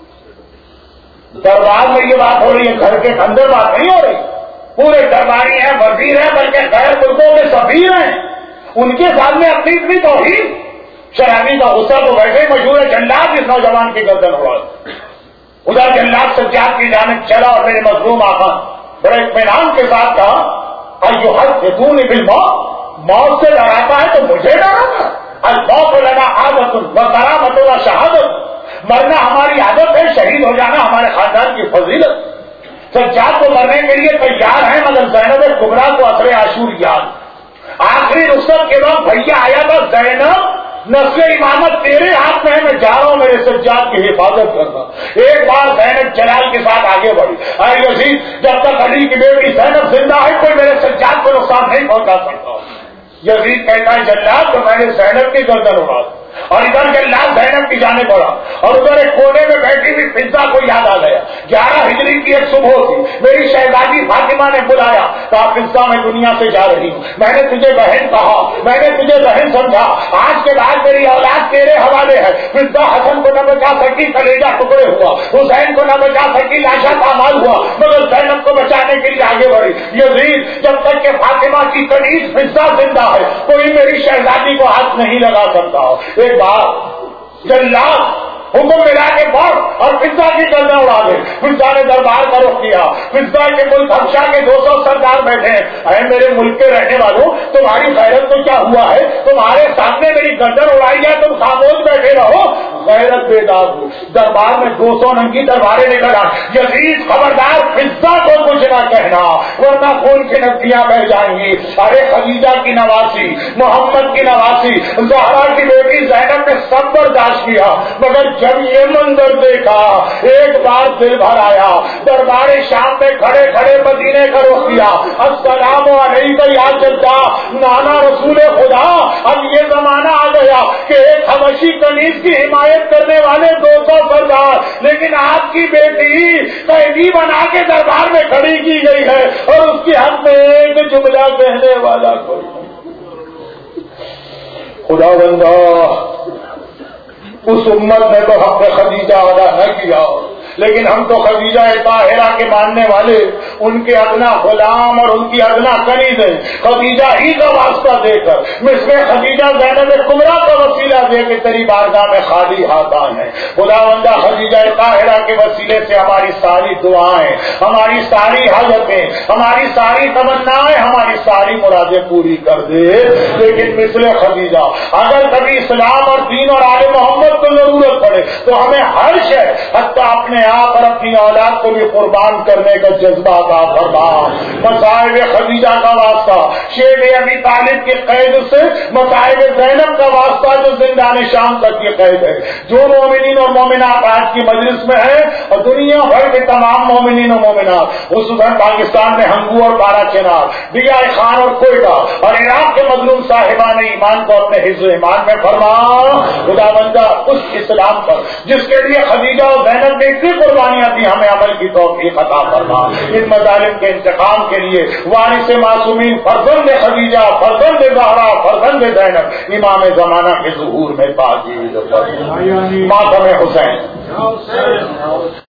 دربار میں یہ بات ہو رہی ہے، گھر کے اندر بات نہیں ہو رہی۔ پورے درباری ہیں، وزیر ہیں، بلکہ غیر ملکوں کے سفیر ہیں، ان کے سامنے اپنی اتنی توہین۔ شرابی کا غصہ تو ویسے ہی مشہور ہے، جلاد اس نوجوان کی گردن اڑا۔ ادھر جلاد سجاد کی جانب چلا اور میرے مظلوم آقا بڑے اطمینان کے ساتھ کہا ایھدون بالموت، موت سے ڈراتا ہے تو مجھے ڈراتا۔ الموت لنا عادت وکرامت و شہادت، مرنا ہماری عادت ہے، شہید ہو جانا ہمارے خاندان کی فضیلت۔ سجاد کو مرنے کے لیے تیار ہیں، مگر زینب کبریٰ کو اثر عاشور یاد۔ آخری رخصت کے بعد بھیا آیا تھا، زینب نسل امامت تیرے ہاتھ میں ہے، میں جا رہا ہوں میرے سجاد کی حفاظت کرنا۔ ایک بار زینب جلال کے ساتھ آگے بڑھی، اے یزید جب تک علی کی بیٹی زینب زندہ ہے کوئی میرے سجاد کو نقصان نہیں پہنچا سکتا۔ یزید کہتا ہے جلاد تو میں نے زینب کی گردن اڑا، اور ادھر جلاد زینب کی جانے پڑا، اور ادھر ایک کونے میں بیٹھی ہوئی فضا کو یاد آ گیا۔ گیارہ ہجری کی ایک صبح تھی، میری شہزادی فاطمہ نے بلایا، کہا فضا میں دنیا سے جا رہی ہوں، میں نے تجھے بہن کہا، میں نے تجھے بہن سمجھا، آج کے بعد میری اولاد تیرے حوالے ہے۔ فضا حسن کو نہ بچا سکی، کلیجہ ٹکڑے ہوا، حسین کو نہ بچا سکی، لاشا پامال ہوا، مگر زینب کو بچانے کے لیے آگے بڑھی۔ یزید جب تک کہ فاطمہ کی کنیز فضا زندہ ہے کوئی میری شہزادی کو ہاتھ نہیں لگا سکتا۔ ایک بار جلاد حکم ملا کے بڑھ اور فضا کی گردن اڑا دے۔ فضا نے دربار کا رخ کیا، فضا کے ملک حبشہ کے دو سو سردار بیٹھے ہیں، اے میرے ملک کے رہنے والوں تمہاری غیرت تو کیا ہوا ہے، تمہارے سامنے میری گردن اڑائی جائے تم خاموش بیٹھے رہو، غیرت بیدار ہو۔ دربار میں دو سو ننگی درباریں نکل آئے، یزید خبردار فضا کو کچھ نہ کہنا ورنہ خون کی نفسیاں بہ جائیں گی۔ ارے خدیجہ کی نواسی، محمد کی نواسی، زہرا کی بیٹی زینب نے سب برداشت کیا، مگر جب یہ منظر دیکھا ایک بار دل بھر آیا۔ دربار شام میں کھڑے کھڑے مدینے کا رخ کیا، السلام علیکہ یا جدہ نانا رسول خدا۔ اب یہ زمانہ آ گیا کہ ایک حبشی کنیز کی حمایت کرنے والے دو سو سردار، لیکن آپ کی بیٹی قیدی بنا کے دربار میں کھڑی کی گئی ہے اور اس کے حق میں ایک جملہ کہنے والا کوئی نہیں۔ خدا بندہ اس امت نے تو حق خدیجہ ادا نہ کیا، لیکن ہم تو خدیجہ طاہرہ کے ماننے والے ان کے ادنا غلام اور ان کی ادنا کنیزیں خدیجہ ہی کا واسطہ دے کر مثل خدیجہ زینب کبریٰ کا وسیلہ دے کے تیری بارگاہ میں خالی ہاتھان ہیں. خداوندہ خدیجہ طاہرہ کے وسیلے سے ہماری ساری دعائیں، ہماری ساری حاجتیں، ہماری ساری تمنائیں، ہماری ساری مرادیں پوری کر دے. لیکن مثل خدیجہ اگر کبھی اسلام اور دین اور آل محمد کو ضرورت پڑے تو ہمیں ہر شے حتیٰ اپنے آپ اور اپنی اولاد کو بھی قربان کرنے کا جذبہ عطا فرما. مصائب خدیجہ کا واسطہ شیب ابی طالب کے قید سے مصائب زینب کا واسطہ جو زندان شام تک کی قید ہے. جو مومنین اور مومنات آج کی مجلس میں ہیں اور دنیا بھر کے تمام مومنین اور مومنات خصوصاً پاکستان میں ہنگو اور بارہ چنار، دیگر خان اور کوئٹہ اور عراق کے مظلوم صاحبان ایمان کو اپنے حفظ و ایمان میں فرما. خدا بندہ اس اسلام پر جس کے لیے خدیجہ اور زینب نے اتنی قربانیاں دی ہمیں عمل کی توفیق عطا فرما. ان مظالم کے انتقام کے لیے وارث معصومین فرزند خدیجہ، فرزند زہرا، فرزند زینب امام زمانہ کے ظہور میں تاکید فرما. ماتم حسین